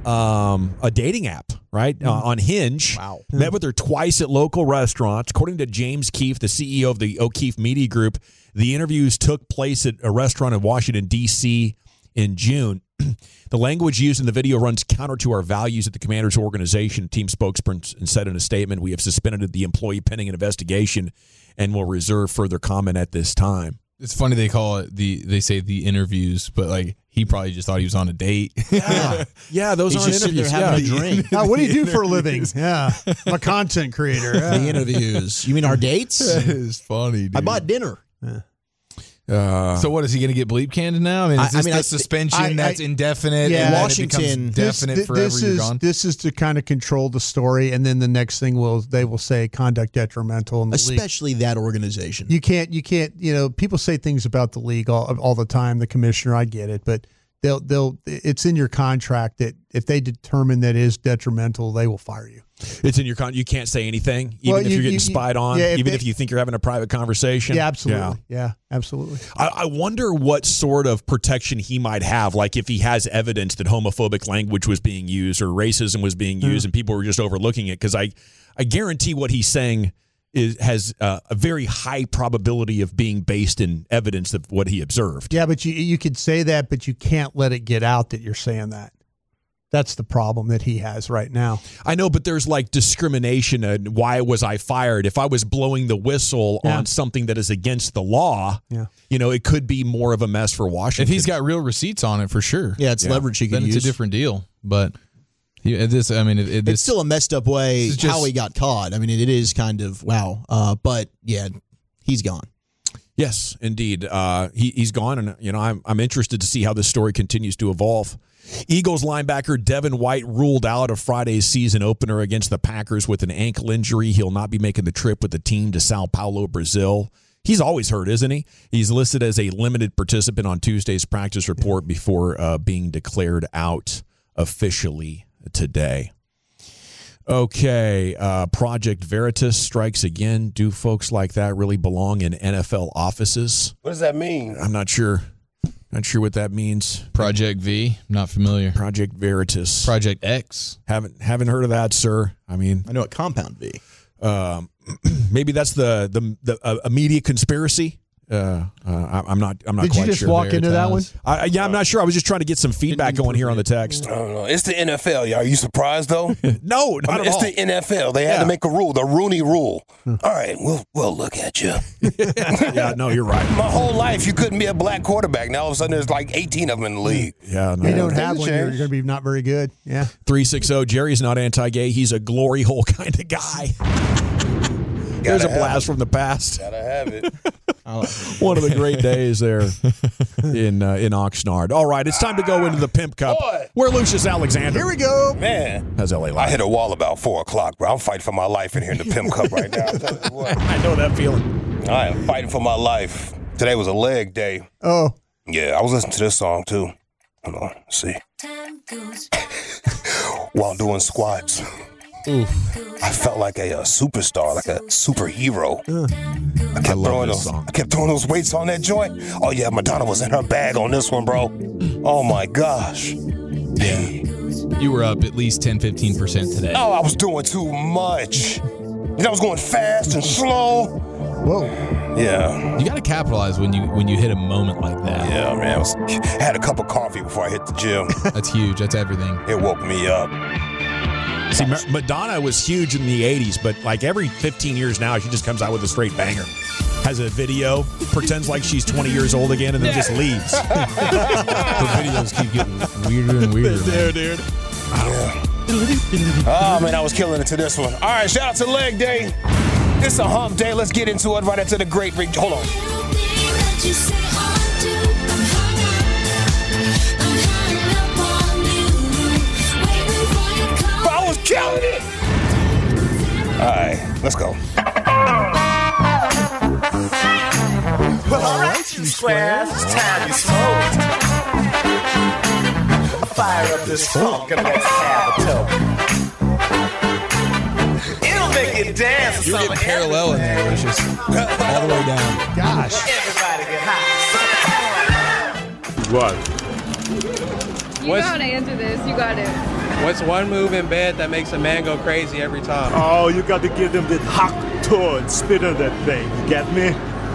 a dating app, right? On Hinge. Wow. Met with her twice at local restaurants. According to James Keefe, the CEO of the O'Keefe Media Group, the interviews took place at a restaurant in Washington, D.C. in June. The language used in the video runs counter to our values at the Commanders organization. Team spokesperson said in a statement, "We have suspended the employee pending an investigation and will reserve further comment at this time." It's funny they call it they say the interviews, but like he probably just thought he was on a date. Yeah, those He's aren't just sitting there interviews. having a drink. What do you do for a living? Yeah, I'm a content creator. The interviews. You mean our dates? That is funny, dude. I bought dinner. So what, is he going to get bleep canned now? I mean, is this the suspension that's indefinite? Yeah, and then Washington. it becomes definite forever. You're gone. This is to kind of control the story, and then the next thing they will say conduct detrimental in the league. Especially that organization. You can't. People say things about the league all the time. The commissioner, I get it, but it's in your contract that if they determine that it is detrimental, they will fire you. It's in your you can't say anything, even if you're getting spied on, even if you think you're having a private conversation. Yeah, absolutely. Yeah, absolutely. I wonder what sort of protection he might have, like if he has evidence that homophobic language was being used or racism was being used and people were just overlooking it, because I guarantee what he's saying has a very high probability of being based in evidence of what he observed. Yeah, but you could say that, but you can't let it get out that you're saying that. That's the problem that he has right now. I know, but there's like discrimination and why was I fired? If I was blowing the whistle on something that is against the law, it could be more of a mess for Washington. If he's got real receipts on it, for sure. Yeah, it's leverage he can use. Then it's a different deal. But it's still a messed up way how he got caught. I mean, it is kind of wow. But yeah, he's gone. Yes, indeed. He's gone, and I'm interested to see how this story continues to evolve. Eagles linebacker Devin White ruled out of Friday's season opener against the Packers with an ankle injury. He'll not be making the trip with the team to Sao Paulo, Brazil. He's always hurt, isn't he? He's listed as a limited participant on Tuesday's practice report before being declared out officially today. Okay, Project Veritas strikes again. Do folks like that really belong in NFL offices? What does that mean? I'm not sure. Not sure what that means. Project V, not familiar. Project Veritas. Project X. Haven't heard of that, sir. I mean, I know what Compound V. Maybe that's the media conspiracy. I'm not. Did quite you just sure. walk into that one? I'm not sure. I was just trying to get some feedback going here on the text. I don't know. It's the NFL. Are you surprised though? No, not at all. It's the NFL. They had to make a rule, the Rooney Rule. All right, we'll look at you. Yeah, no, you're right. My whole life, you couldn't be a black quarterback. Now all of a sudden, there's like 18 of them in the league. Yeah, no. You don't have one. You're going to be not very good. Yeah. 360. Jerry's not anti-gay. He's a glory hole kind of guy. There's a blast from the past. Gotta have it. One of the great days there in Oxnard. All right, it's time to go into the Pimp Cup. Where Lucius Alexander. Here we go. Man. How's LA Live? I hit a wall about 4 o'clock, bro. I'm fighting for my life in here in the Pimp Cup right now. I'll tell you what. I know that feeling. I am fighting for my life. Today was a leg day. Oh. Yeah, I was listening to this song, too. Hold on, let's see. While doing squats. I felt like a superstar, like a superhero. I kept throwing those weights on that joint. Oh yeah, Madonna was in her bag on this one, bro. Oh my gosh. Yeah. You were up at least 10-15% today. Oh, I was doing too much. I was going fast and slow. Whoa. Yeah. You got to capitalize when you hit a moment like that. Yeah, man. I had a cup of coffee before I hit the gym. That's huge. That's everything. It woke me up. See, Madonna was huge in the 80s, but like every 15 years now, she just comes out with a straight banger. Has a video, pretends like she's 20 years old again, and then just leaves. The videos keep getting weirder and weirder. Dude. Oh, man, I was killing it to this one. All right, shout out to Leg Day. It's a hump day. Let's get into it right into the great ring. Hold on. I was killing it. All right, let's go. Well, all right, you squares, it's time you smoke. Fire up this funk and let's have a toke. It'll make you dance. You're getting parallel in there, Lucius. All the way down. Gosh. Everybody get high. What? You know how to answer this. You got it. What's one move in bed that makes a man go crazy every time? Oh, you got to give them the hot turd, spit on that thing. You get me?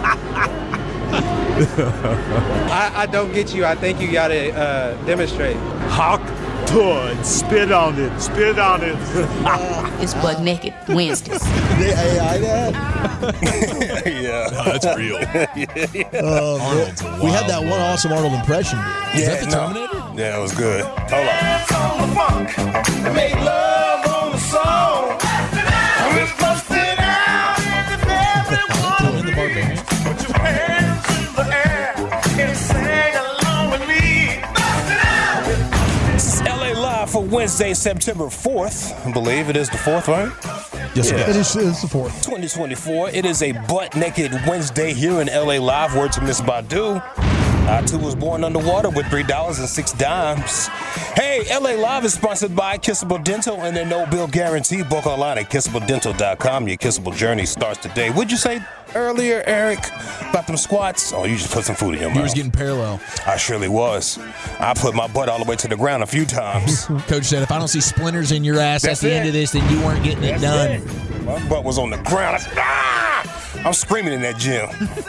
I don't get you. I think you got to demonstrate. Hot turd, spit on it, spit on it. It's Butt Naked Wednesdays. They AI that? Yeah. No, that's real. Arnold's wild. We had that one awesome Arnold impression. Is that the Terminator? Yeah, it was good. Hold on. Make love on the song. We're busting out in the barbarian. Put your hands in the air and sing along with me. This is LA Live for Wednesday, September 4th. I believe it is the 4th, right? Yes, It is the 4th. 2024. It is a butt naked Wednesday here in LA Live. Word to Miss Badu. I too was born underwater with $3.06. Hey, LA Live is sponsored by Kissable Dental and their no bill guarantee. Book online at kissabledental.com. Your kissable journey starts today. What'd you say earlier, Eric, about them squats? Oh, you just put some food in your mouth. You was getting parallel. I surely was. I put my butt all the way to the ground a few times. Coach said, if I don't see splinters in your ass That's at the it. end of this, then you weren't getting it done. It. My butt was on the ground. I said, I'm screaming in that gym.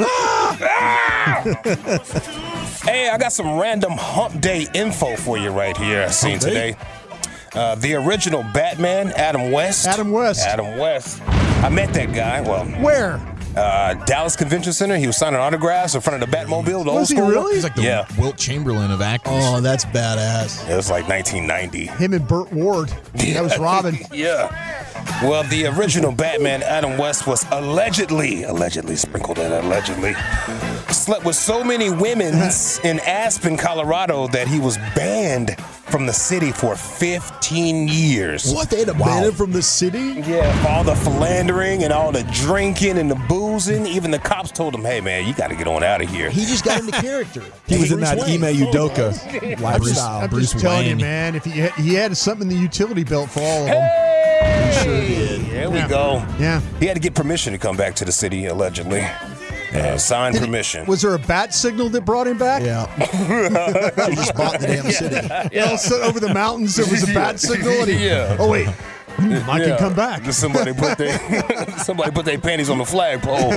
Hey, I got some random hump day info for you right here I seen today. The original Batman, Adam West. Adam West. I met that guy. Well, where? Dallas Convention Center. He was signing autographs in front of the Batmobile. The Was old he school. really? He's like the Wilt Chamberlain of actors. Oh, that's badass. It was like 1990. Him and Burt Ward. That was Robin. Yeah. Well, the original Batman, Adam West, was allegedly sprinkled in, slept with so many women in Aspen, Colorado, that he was banned from the city for 15 years. What? They had to ban him from the city? Yeah, for all the philandering and all the drinking and the boozing. Even the cops told him, hey, man, you got to get on out of here. He just got into character. He was in that Ime Udoka I'm lifestyle. just telling you, man. If he had something in the utility belt for all of them. Hey! Here we go. Yeah. He had to get permission to come back to the city, allegedly. Signed permission. Was there a bat signal that brought him back? Yeah. He just bought the damn city. Yeah. Over the mountains, there was a bat signal. And oh, wait. I can come back. Somebody put their panties on the flagpole.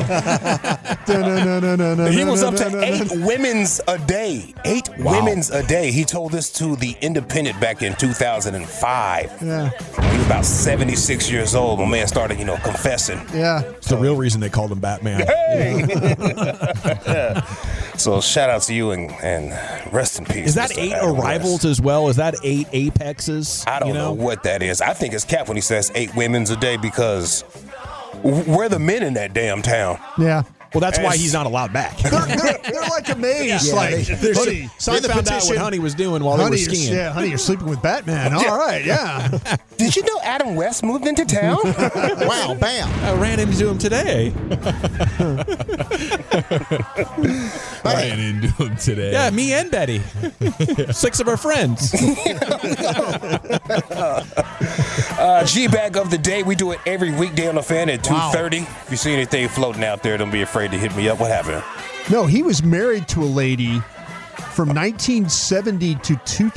He was up to 8 women's a day. 8 women's a day. He told this to The Independent back in 2005. Yeah. When he was about 76 years old. My man started, confessing. Yeah. It's the real reason they called him Batman. Hey! So shout out to you and rest in peace. Is that Mr. 8 Adam arrivals West. as well? Is that 8 apexes? I don't know what that is. I think it's cap when he says 8 women's a day because we're the men in that damn town. Yeah. Well, that's why he's not allowed back. They're like amazed. Yeah, like, honey, sign the found petition. out what Honey was doing while they were skiing. Yeah, honey, you're sleeping with Batman. All right, yeah. Did you know Adam West moved into town? Wow, bam. I ran into him today. Ran into him today. Yeah, me and Betty. 6 of our friends. G-Bag of the day. We do it every weekday on the Fan at 2:30. If you see anything floating out there, don't be afraid to hit me up. What happened? No, he was married to a lady from 1970 to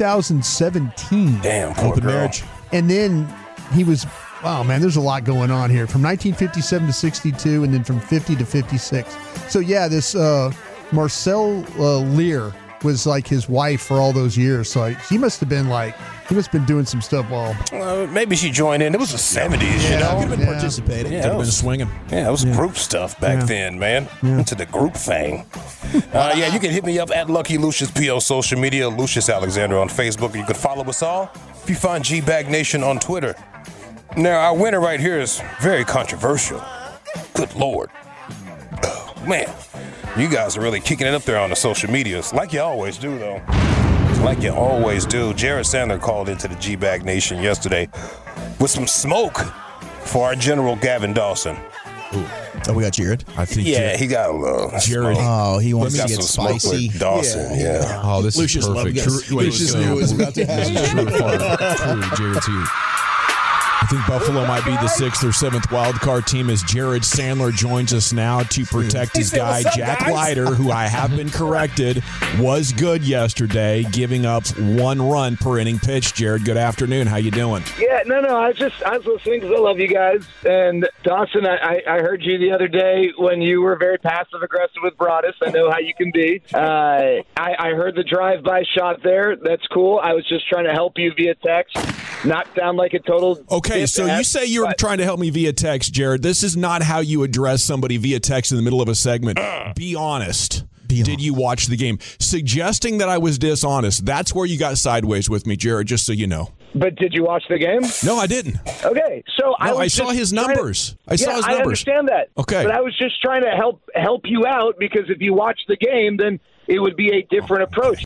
2017. Damn, poor girl. Marriage. And then he was, wow, man, there's a lot going on here. From 1957 to 62, and then from 50 to 56. So, yeah, this Marcel Lear was like his wife for all those years. So he must have been doing some stuff while. Maybe she joined in. It was the 70s, you know? Could have been participating. Yeah, Could have been swinging. Yeah, it was group stuff back then, man. Into the group thing. You can hit me up at Lucky Lucius P.O. social media, Lucius Alexander on Facebook. You can follow us all if you find G-Bag Nation on Twitter. Now, our winner right here is very controversial. Good Lord. Oh, man, you guys are really kicking it up there on the social medias, like you always do, though. Like you always do. Jared Sandler called into the G-Bag Nation yesterday with some smoke for our General Gavin Dawson. Ooh. Oh, we got Jared? I think he got a little Jared. smoke. Oh, he wants Got to get some smoke spicy. with Dawson, yeah. Oh, this Lucius is perfect. Lucius knew it was about to happen. This is true Jared's here. I think Buffalo might be the 6th or 7th wild card team as Jared Sandler joins us now to protect his guy, Jack Leiter, who I have been corrected, was good yesterday, giving up 1 run per inning pitch. Jared, good afternoon. How you doing? Yeah, no, I was listening because I love you guys. And Dawson, I heard you the other day when you were very passive-aggressive with Broadus. I know how you can be. I heard the drive-by shot there. That's cool. I was just trying to help you via text, not sound like a total... Okay, so you say you're trying to help me via text, Jared. This is not how you address somebody via text in the middle of a segment. Be honest. Did you watch the game? Suggesting that I was dishonest, that's where you got sideways with me, Jared, just so you know. But did you watch the game? No, I didn't. Okay, so I saw his numbers. I saw his numbers. I understand that. Okay. But I was just trying to help you out because if you watch the game, then it would be a different approach.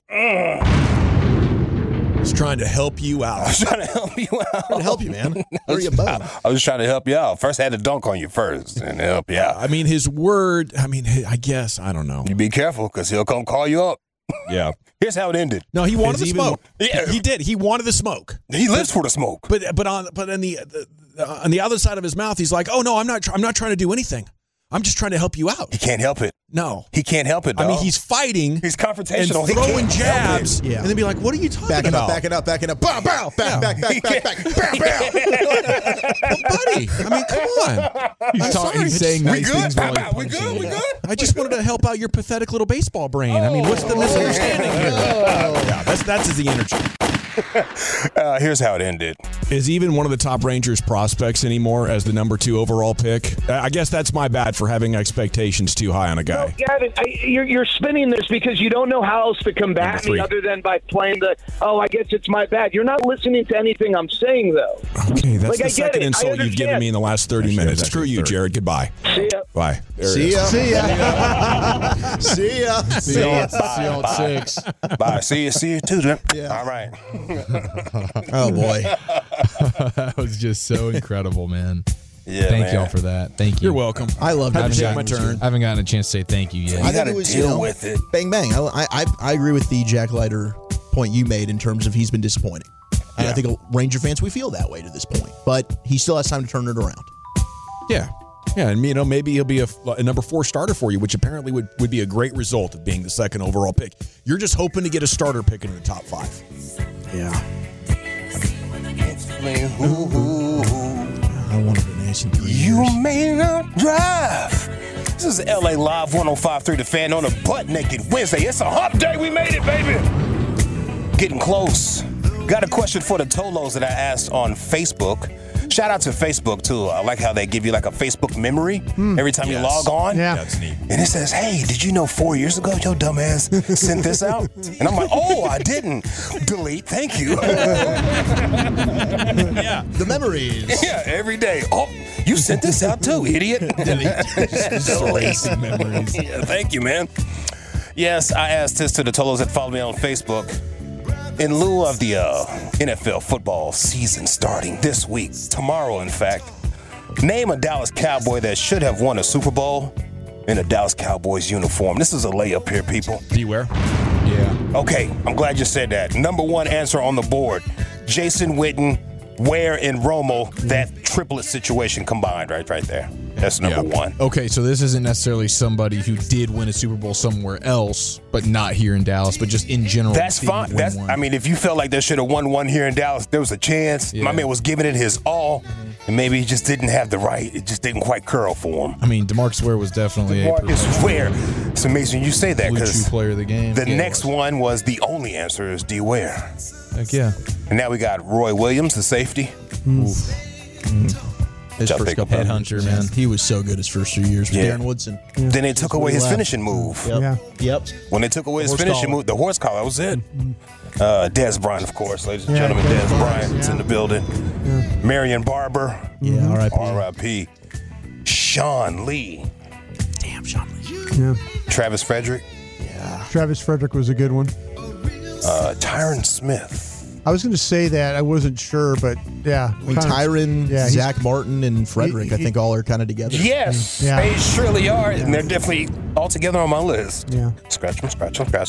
I was trying to help you out. I was trying to help you out. Trying to help you, man. Where are you about? I was trying to help you out. First, I had to dunk on you first and help you out. I mean, his word, I guess, I don't know. You be careful because he'll come call you up. Yeah. Here's how it ended. No, he wanted the smoke. Yeah. He did. He wanted the smoke. He lives for the smoke. But on the other side of his mouth, he's like, "Oh no, I'm not trying to do anything. I'm just trying to help you out." He can't help it. No, he can't help it. Dog. I mean, he's fighting. He's confrontational. And throwing jabs, yeah. and then be like, "What are you talking about?" Backing up. Bow, bow. Back. Bow, bow. Buddy, I mean, come on. He's saying nice things while he's We good? I just wanted to help out your pathetic little baseball brain. I mean, what's the misunderstanding here? Yeah, that's the energy. Here's how it ended. Is even one of the top Rangers prospects anymore as the number 2 overall pick? I guess that's my bad for having expectations too high on a guy. No, Gavin, you're spinning this because you don't know how else to combat me other than by playing I guess it's my bad. You're not listening to anything I'm saying, though. Okay, that's the second insult you've given me in the last 30 minutes. Screw you, Jared. Goodbye. See ya. Bye. See ya. See ya at 6. Bye. See you too, Jim. Yeah. All right. Oh, boy. That was just so incredible, man. Yeah, Thank y'all for that. Thank you. You're welcome. I love Had that. to take my turn. I haven't gotten a chance to say thank you yet. You got think to it was, deal with it. Bang, bang. I agree with the Jack Leiter point you made in terms of he's been disappointing. And I think Ranger fans, we feel that way to this point. But he still has time to turn it around. Yeah. Yeah, and maybe he'll be a number 4 starter for you, which apparently would be a great result of being the 2nd overall pick. You're just hoping to get a starter pick in the top 5. Yeah. I wanted an ace in 3 years. You may not drive. This is LA Live 105.3 The Fan on a Butt Naked Wednesday. It's a hump day. We made it, baby. Getting close. Got a question for the Tolos that I asked on Facebook. Shout out to Facebook, too. I like how they give you like a Facebook memory every time you log on. Yeah. That's neat. And it says, hey, did you know 4 years ago your dumbass sent this out? And I'm like, oh, I didn't. Delete. Thank you. Yeah. The memories. Yeah, every day. Oh, you sent this out too, idiot. Delete memories. Yeah, thank you, man. Yes, I asked this to the Tolos that follow me on Facebook. In lieu of the NFL football season starting this week, tomorrow, in fact, name a Dallas Cowboy that should have won a Super Bowl in a Dallas Cowboys uniform. This is a layup here, people. Beware. Yeah. Okay, I'm glad you said that. Number 1 answer on the board, Jason Witten, Ware, and Romo, that triplet situation combined right there. That's number 1. Okay, so this isn't necessarily somebody who did win a Super Bowl somewhere else, but not here in Dallas, but just in general. That's fine. I mean, if you felt like they should have won one here in Dallas, there was a chance. Yeah. My man was giving it his all, and maybe he just didn't have the right. It just didn't quite curl for him. I mean, DeMarcus Ware was definitely DeMarcus Ware. It's amazing you say that because true player of the game. The next one was the only answer is D. Ware. Heck yeah. And now we got Roy Williams, the safety. His first couple headhunter, man. He was so good his first 2 years with Darren Woodson. Then they took away his finishing move. Yep. When they took away his Horse finishing collar. move, the horse collar, that was it. Dez Bryant, of course, ladies and gentlemen. Dez Bryant's in the building. Marion Barber. Yeah, R.I.P. R.I.P. Sean Lee. Damn, Sean Lee. Yeah. Travis Frederick. Travis Frederick was a good one. Tyron Smith. I was going to say that. I wasn't sure, but yeah. I mean, Tyron, he's- Zach Martin, and Frederick, I think all are kind of together. Yes, Yeah. they surely are, and they're definitely all together on my list. Yeah. Scratch them.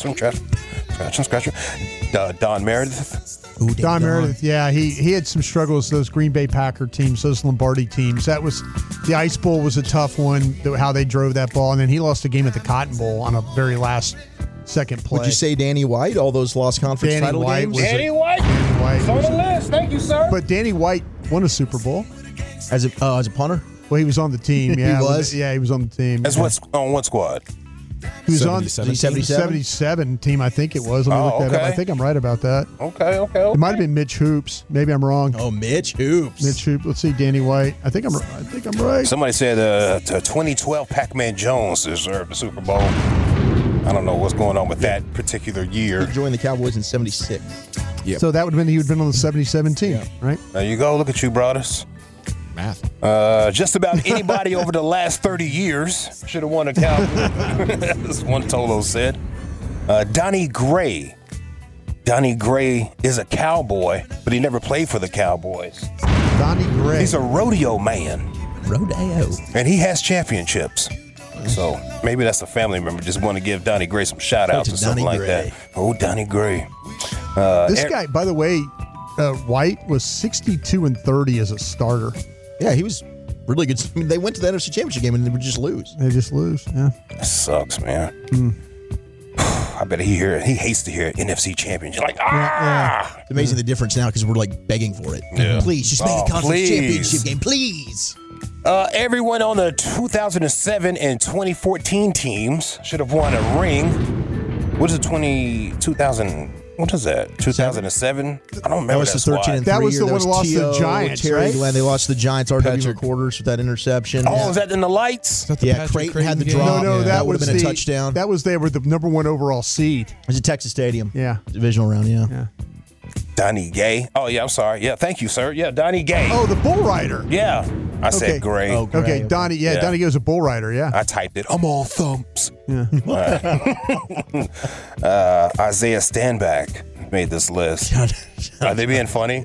Don Meredith. Ooh, Don Meredith, yeah, he had some struggles. Those Green Bay Packer teams, those Lombardi teams. That was the Ice Bowl was a tough one. How they drove that ball, and then he lost a game at the Cotton Bowl on a very last second play. Would you say Danny White? All those lost conference Danny title White games. was Danny White. It's on was the list. Thank you, sir. But Danny White won a Super Bowl. As a punter. Well, he was on the team. Yeah, He was? Yeah, he was on the team. As on what squad? He was on the 77? 77 team, I think it was. Let me look that up. I think I'm right about that. Okay. It might have been Mitch Hoops. Maybe I'm wrong. Oh, Mitch Hoops. Mitch Hoops. Let's see, Danny White. I think I'm right. Somebody said 2012 Pac-Man Jones deserved the Super Bowl. I don't know what's going on with that particular year. He joined the Cowboys in 76. Yep. So that would have been he would have been on the 77 team, right? There you go. Look at you, brothers. Math. Just about anybody over the last 30 years should have won a Cowboy. That's one Tolo said. Donnie Gray. Donnie Gray is a Cowboy, but he never played for the Cowboys. Donnie Gray. He's a rodeo man. Rodeo. And he has championships. So maybe that's a family member. Just want to give Donnie Gray some shout outs or something like that. Oh, Donnie Gray. This guy, by the way, White was 62-30 as a starter. Yeah, he was really good. I mean, they went to the NFC Championship game and they would just lose. They just lose. Yeah. That sucks, man. I bet he hates to hear NFC Championship. Like, It's amazing the difference now because we're like begging for it. Yeah. Please, just make a conference please. championship game, please. Everyone on the 2007 and 2014 teams should have won a ring. What is it, 2000? What is that? 2007? I don't remember That was the 13 and 3 That was year. the There one who lost to the T.O., Giants, Terry right? Glenn. They lost to the Giants. R.W. Patrick. Quarters with that interception. Oh, is that in the lights? Yeah, Creighton had the drop. No, that would was have been a touchdown. That was they were the number 1 overall seed. It was at Texas Stadium. Yeah. Divisional round, yeah. Donnie Gay. Oh, yeah, I'm sorry. Yeah, thank you, sir. Yeah, Donnie Gay. Oh, the bull rider. Yeah. I said Gray. Oh, Gray. Okay, Donnie. Yeah, Donnie goes a bull rider. Yeah. I typed it. I'm all thumps. Yeah. Isaiah Stanback made this list. Are they being funny?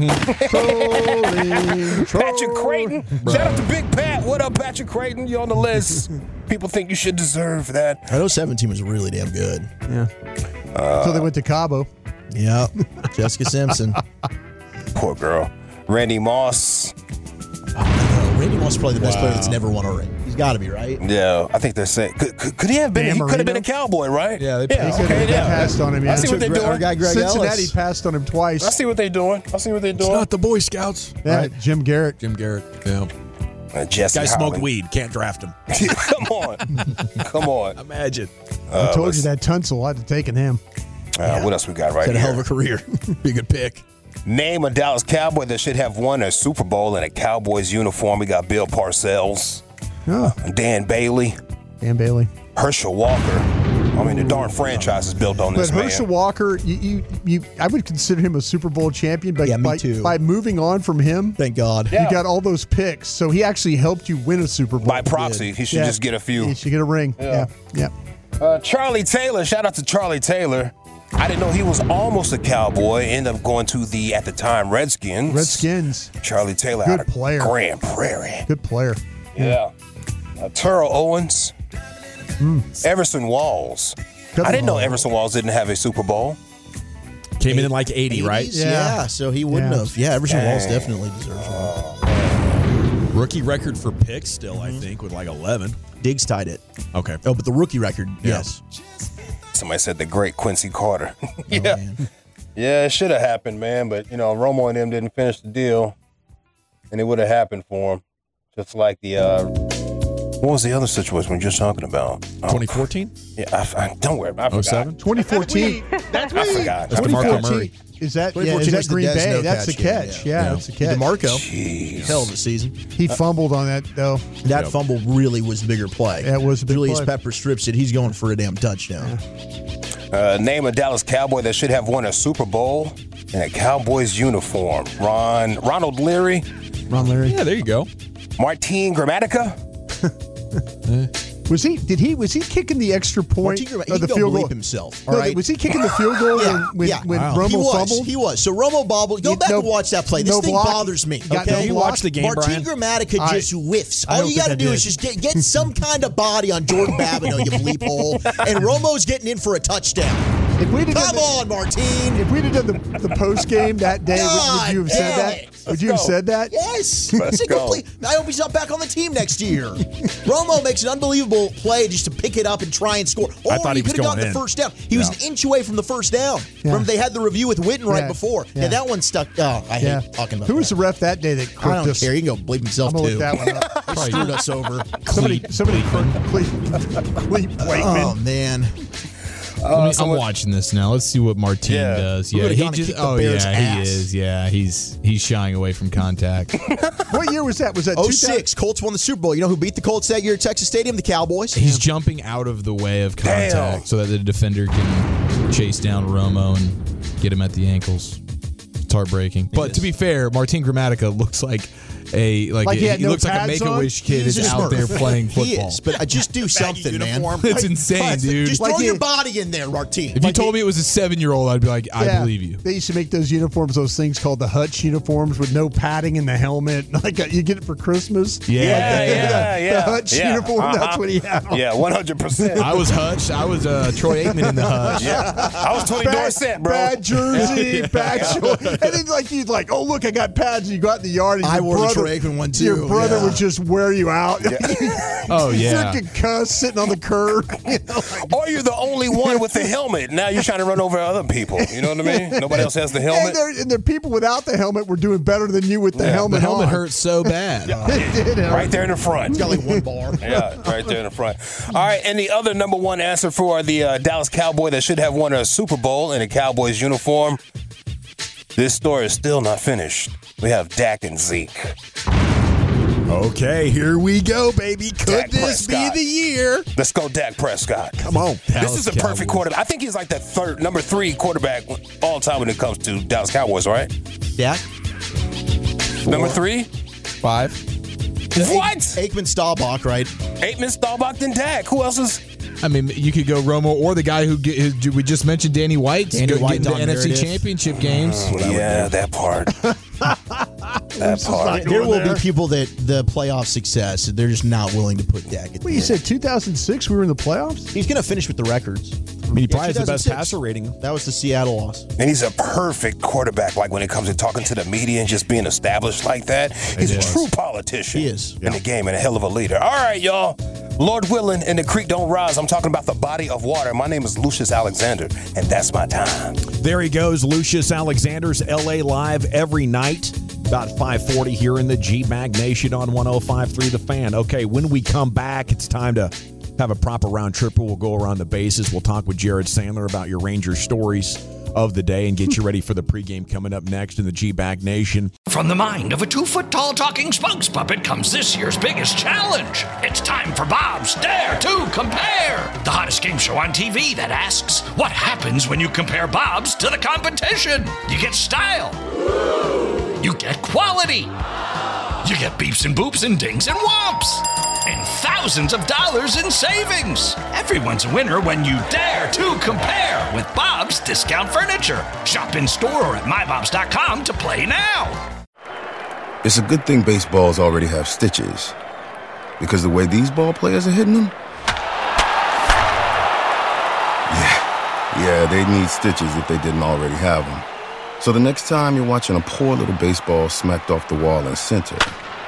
Patrick Creighton. Shout out to Big Pat. What up, Patrick Creighton? You on the list. People think you should deserve that. I know 17 was really damn good. Yeah. So they went to Cabo. Yeah. Jessica Simpson. Poor girl. Randy Moss. Randy Moss is probably the best player that's never won a ring. He's got to be, right? Yeah, I think they're saying. Could he have been? He could have been a Cowboy, right? Yeah, They passed on him. I see what they're doing. Our guy Greg Cincinnati Ellis. passed on him twice. I see what they're doing. It's not the Boy Scouts. Yeah, Right. Jim Garrett. Yeah. Jesse Guy smoked Holland. weed. Can't draft him. Come on. Come on. Imagine. I told you that Tunsil. I'd have taken him. What else we got right Had a here? hell of a career. Be a good pick. Name a Dallas Cowboy that should have won a Super Bowl in a Cowboys uniform. We got Bill Parcells, Dan Bailey, Herschel Walker. I mean, the darn franchise is built on this But man. Herschel Walker, I would consider him a Super Bowl champion, but me too. by moving on from him, thank God, you got all those picks. So he actually helped you win a Super Bowl. By proxy, he should just get a few. He should get a ring. Yeah. Charlie Taylor, shout out to Charlie Taylor. I didn't know he was almost a Cowboy. Ended up going to the, at the time, Redskins. Charlie Taylor Good out of player. Grand Prairie. Good player. Yeah. Terrell Owens. Everson Walls. I didn't know Everson Walls didn't have a Super Bowl. Came in like 80, right? Yeah, so he wouldn't have. Yeah, Everson Walls definitely deserves one. Rookie record for picks still, I think, with like 11. Diggs tied it. Okay. Oh, but the rookie record, yes. Somebody said the great Quincy Carter. Yeah. Yeah, it should have happened, man. But, Romo and them didn't finish the deal. And it would have happened for him. Just like the, what was the other situation we were just talking about? 2014? Yeah, don't worry about it. 07? 2014. I forgot. That's DeMarco Murray. Is that 2014 is that was the Green Desno Bay? That's the catch catch. game, Yeah, that's the catch. DeMarco, hell of a season. He fumbled on that, though. That fumble really was the bigger play. That was a big Julius play. Pepper strips it. He's going for a damn touchdown. Name a Dallas Cowboy that should have won a Super Bowl in a Cowboys uniform. Ronald Leary. Ron Leary. Yeah, there you go. Martin Gramatica. Was he kicking the extra point He of the can go field goal bleep himself. No, All right? was he kicking the field goal when Romo fumbled? He was. So Romo bobbled. Go back and watch that play. This thing bothers me. Got Okay, no you watch the game, Martin Brian? Gramatica just whiffs. I All don't you got to think I do is did. just get some kind of body on Jordan Babineau, you bleep hole, and Romo's getting in for a touchdown. Come on, Martin. If we'd have done the post game that day, would you have said that? Would you have said that? Yes. Let's It's a go. complete- I hope he's not back on the team next year. Romo makes an unbelievable play just to pick it up and try and score. Or I thought he was could have gotten going the in. first down. He was an inch away from the first down. Remember, they had the review with Witten right Yeah. before. Yeah. Yeah, that one stuck. Oh, I hate talking about Who was that. the ref that day that I crooked don't us? care. He can go bleep himself, I'm gonna too. look that one up. He screwed us over. Somebody Cleve Wakeman. Oh, man. I'm watching this now. Let's see what Martin does. We Yeah, would've he gone and just. kicked the Oh Bears' yeah, ass. he is. Yeah, he's shying away from contact. What year was that? Was that 06. Colts won the Super Bowl. You know who beat the Colts that year at Texas Stadium? The Cowboys. He's jumping out of the way of contact so that the defender can chase down Romo and get him at the ankles. It's heartbreaking. But to be fair, Martin Gramatica looks like he looks like a Make-A-Wish kid He's is a out there Smurf. playing He football. is, but I just do something, man. It's insane, dude. Just throw your body in there, Martin. If you told me it was a 7-year-old, I'd be like, I believe you. They used to make those uniforms, those things called the Hutch uniforms with no padding in the helmet. Like you get it for Christmas. The Hutch uniform. That's what he had on. Yeah, 100%. I was Hutch. I was Troy Aikman in the Hutch. Yeah, I was Tony Dorsett, bro. Bad jersey, bad short. And then he's like, oh, look, I got pads. And you go out in the yard. And I your wore the brother, Troy Aikman one, too. Your brother Yeah. would just wear you out. Oh, yeah. Freaking cuss sitting on the curb. Or you're the only one with the helmet. Now you're trying to run over other people. You know what I mean? Nobody else has the helmet. And the people without the helmet were doing better than you with the helmet The helmet on. hurt so bad. It did hurt. Right there in the front. He's got like one bar. Yeah, right there in the front. All right, and the other number one answer for the Dallas Cowboy that should have won a Super Bowl in a Cowboys uniform. This story is still not finished. We have Dak and Zeke. Okay, here we go, baby. Could Dak this Prescott. be the year? Let's go, Dak Prescott. Come on. This is the perfect quarterback. I think he's like the number 3 quarterback all time when it comes to Dallas Cowboys, right? Dak? Number 3? 5. What? Aikman Staubach, right? Aikman, Staubach, then Dak. Who else is? I mean, you could go Romo or the guy who we just mentioned, Danny White. Danny White, getting Don the NFC Meredith. Championship games. Yeah, that part. That part. There will be people that the playoff success, they're just not willing to put Dak at Well, you said 2006 we were in the playoffs? He's going to finish with the records. I mean, he probably has the best passer rating. That was the Seattle loss. And he's a perfect quarterback, like when it comes to talking to the media and just being established like that. He's a true politician in the game and a hell of a leader. All right, y'all. Lord willing, and the creek don't rise. I'm talking about the body of water. My name is Lucius Alexander, and that's my time. There he goes, Lucius Alexander's LA Live every night, about 5:40 here in the G-Bag Nation on 105.3 The Fan. Okay, when we come back, it's time to have a proper round trip. We'll go around the bases. We'll talk with Jared Sandler about your Rangers stories of the day and get you ready for the pregame coming up next in the G-Bag Nation. From the mind of a 2-foot-tall talking spokes puppet comes this year's biggest challenge. It's time for Bob's Dare to Compare, the hottest game show on TV that asks, what happens when you compare Bob's to the competition? You get style. You get quality. You get beeps and boops and dings and whomps. And thousands of dollars in savings. Everyone's a winner when you dare to compare with Bob's Discount Furniture. Shop in store or at mybobs.com to play now. It's a good thing baseballs already have stitches, because the way these ball players are hitting them, yeah, they need stitches if they didn't already have them. So the next time you're watching a poor little baseball smacked off the wall in center,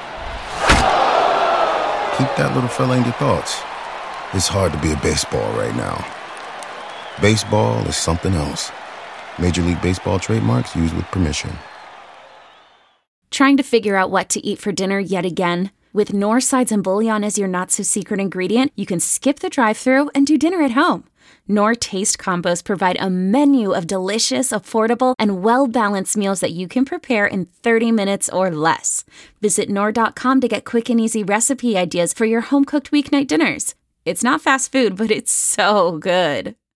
keep that little fella in your thoughts. It's hard to be a baseball right now. Baseball is something else. Major League Baseball trademarks used with permission. Trying to figure out what to eat for dinner yet again? With Knorr sides and bouillon as your not-so-secret ingredient, you can skip the drive-thru and do dinner at home. Knorr Taste Combos provide a menu of delicious, affordable, and well-balanced meals that you can prepare in 30 minutes or less. Visit Knorr.com to get quick and easy recipe ideas for your home-cooked weeknight dinners. It's not fast food, but it's so good.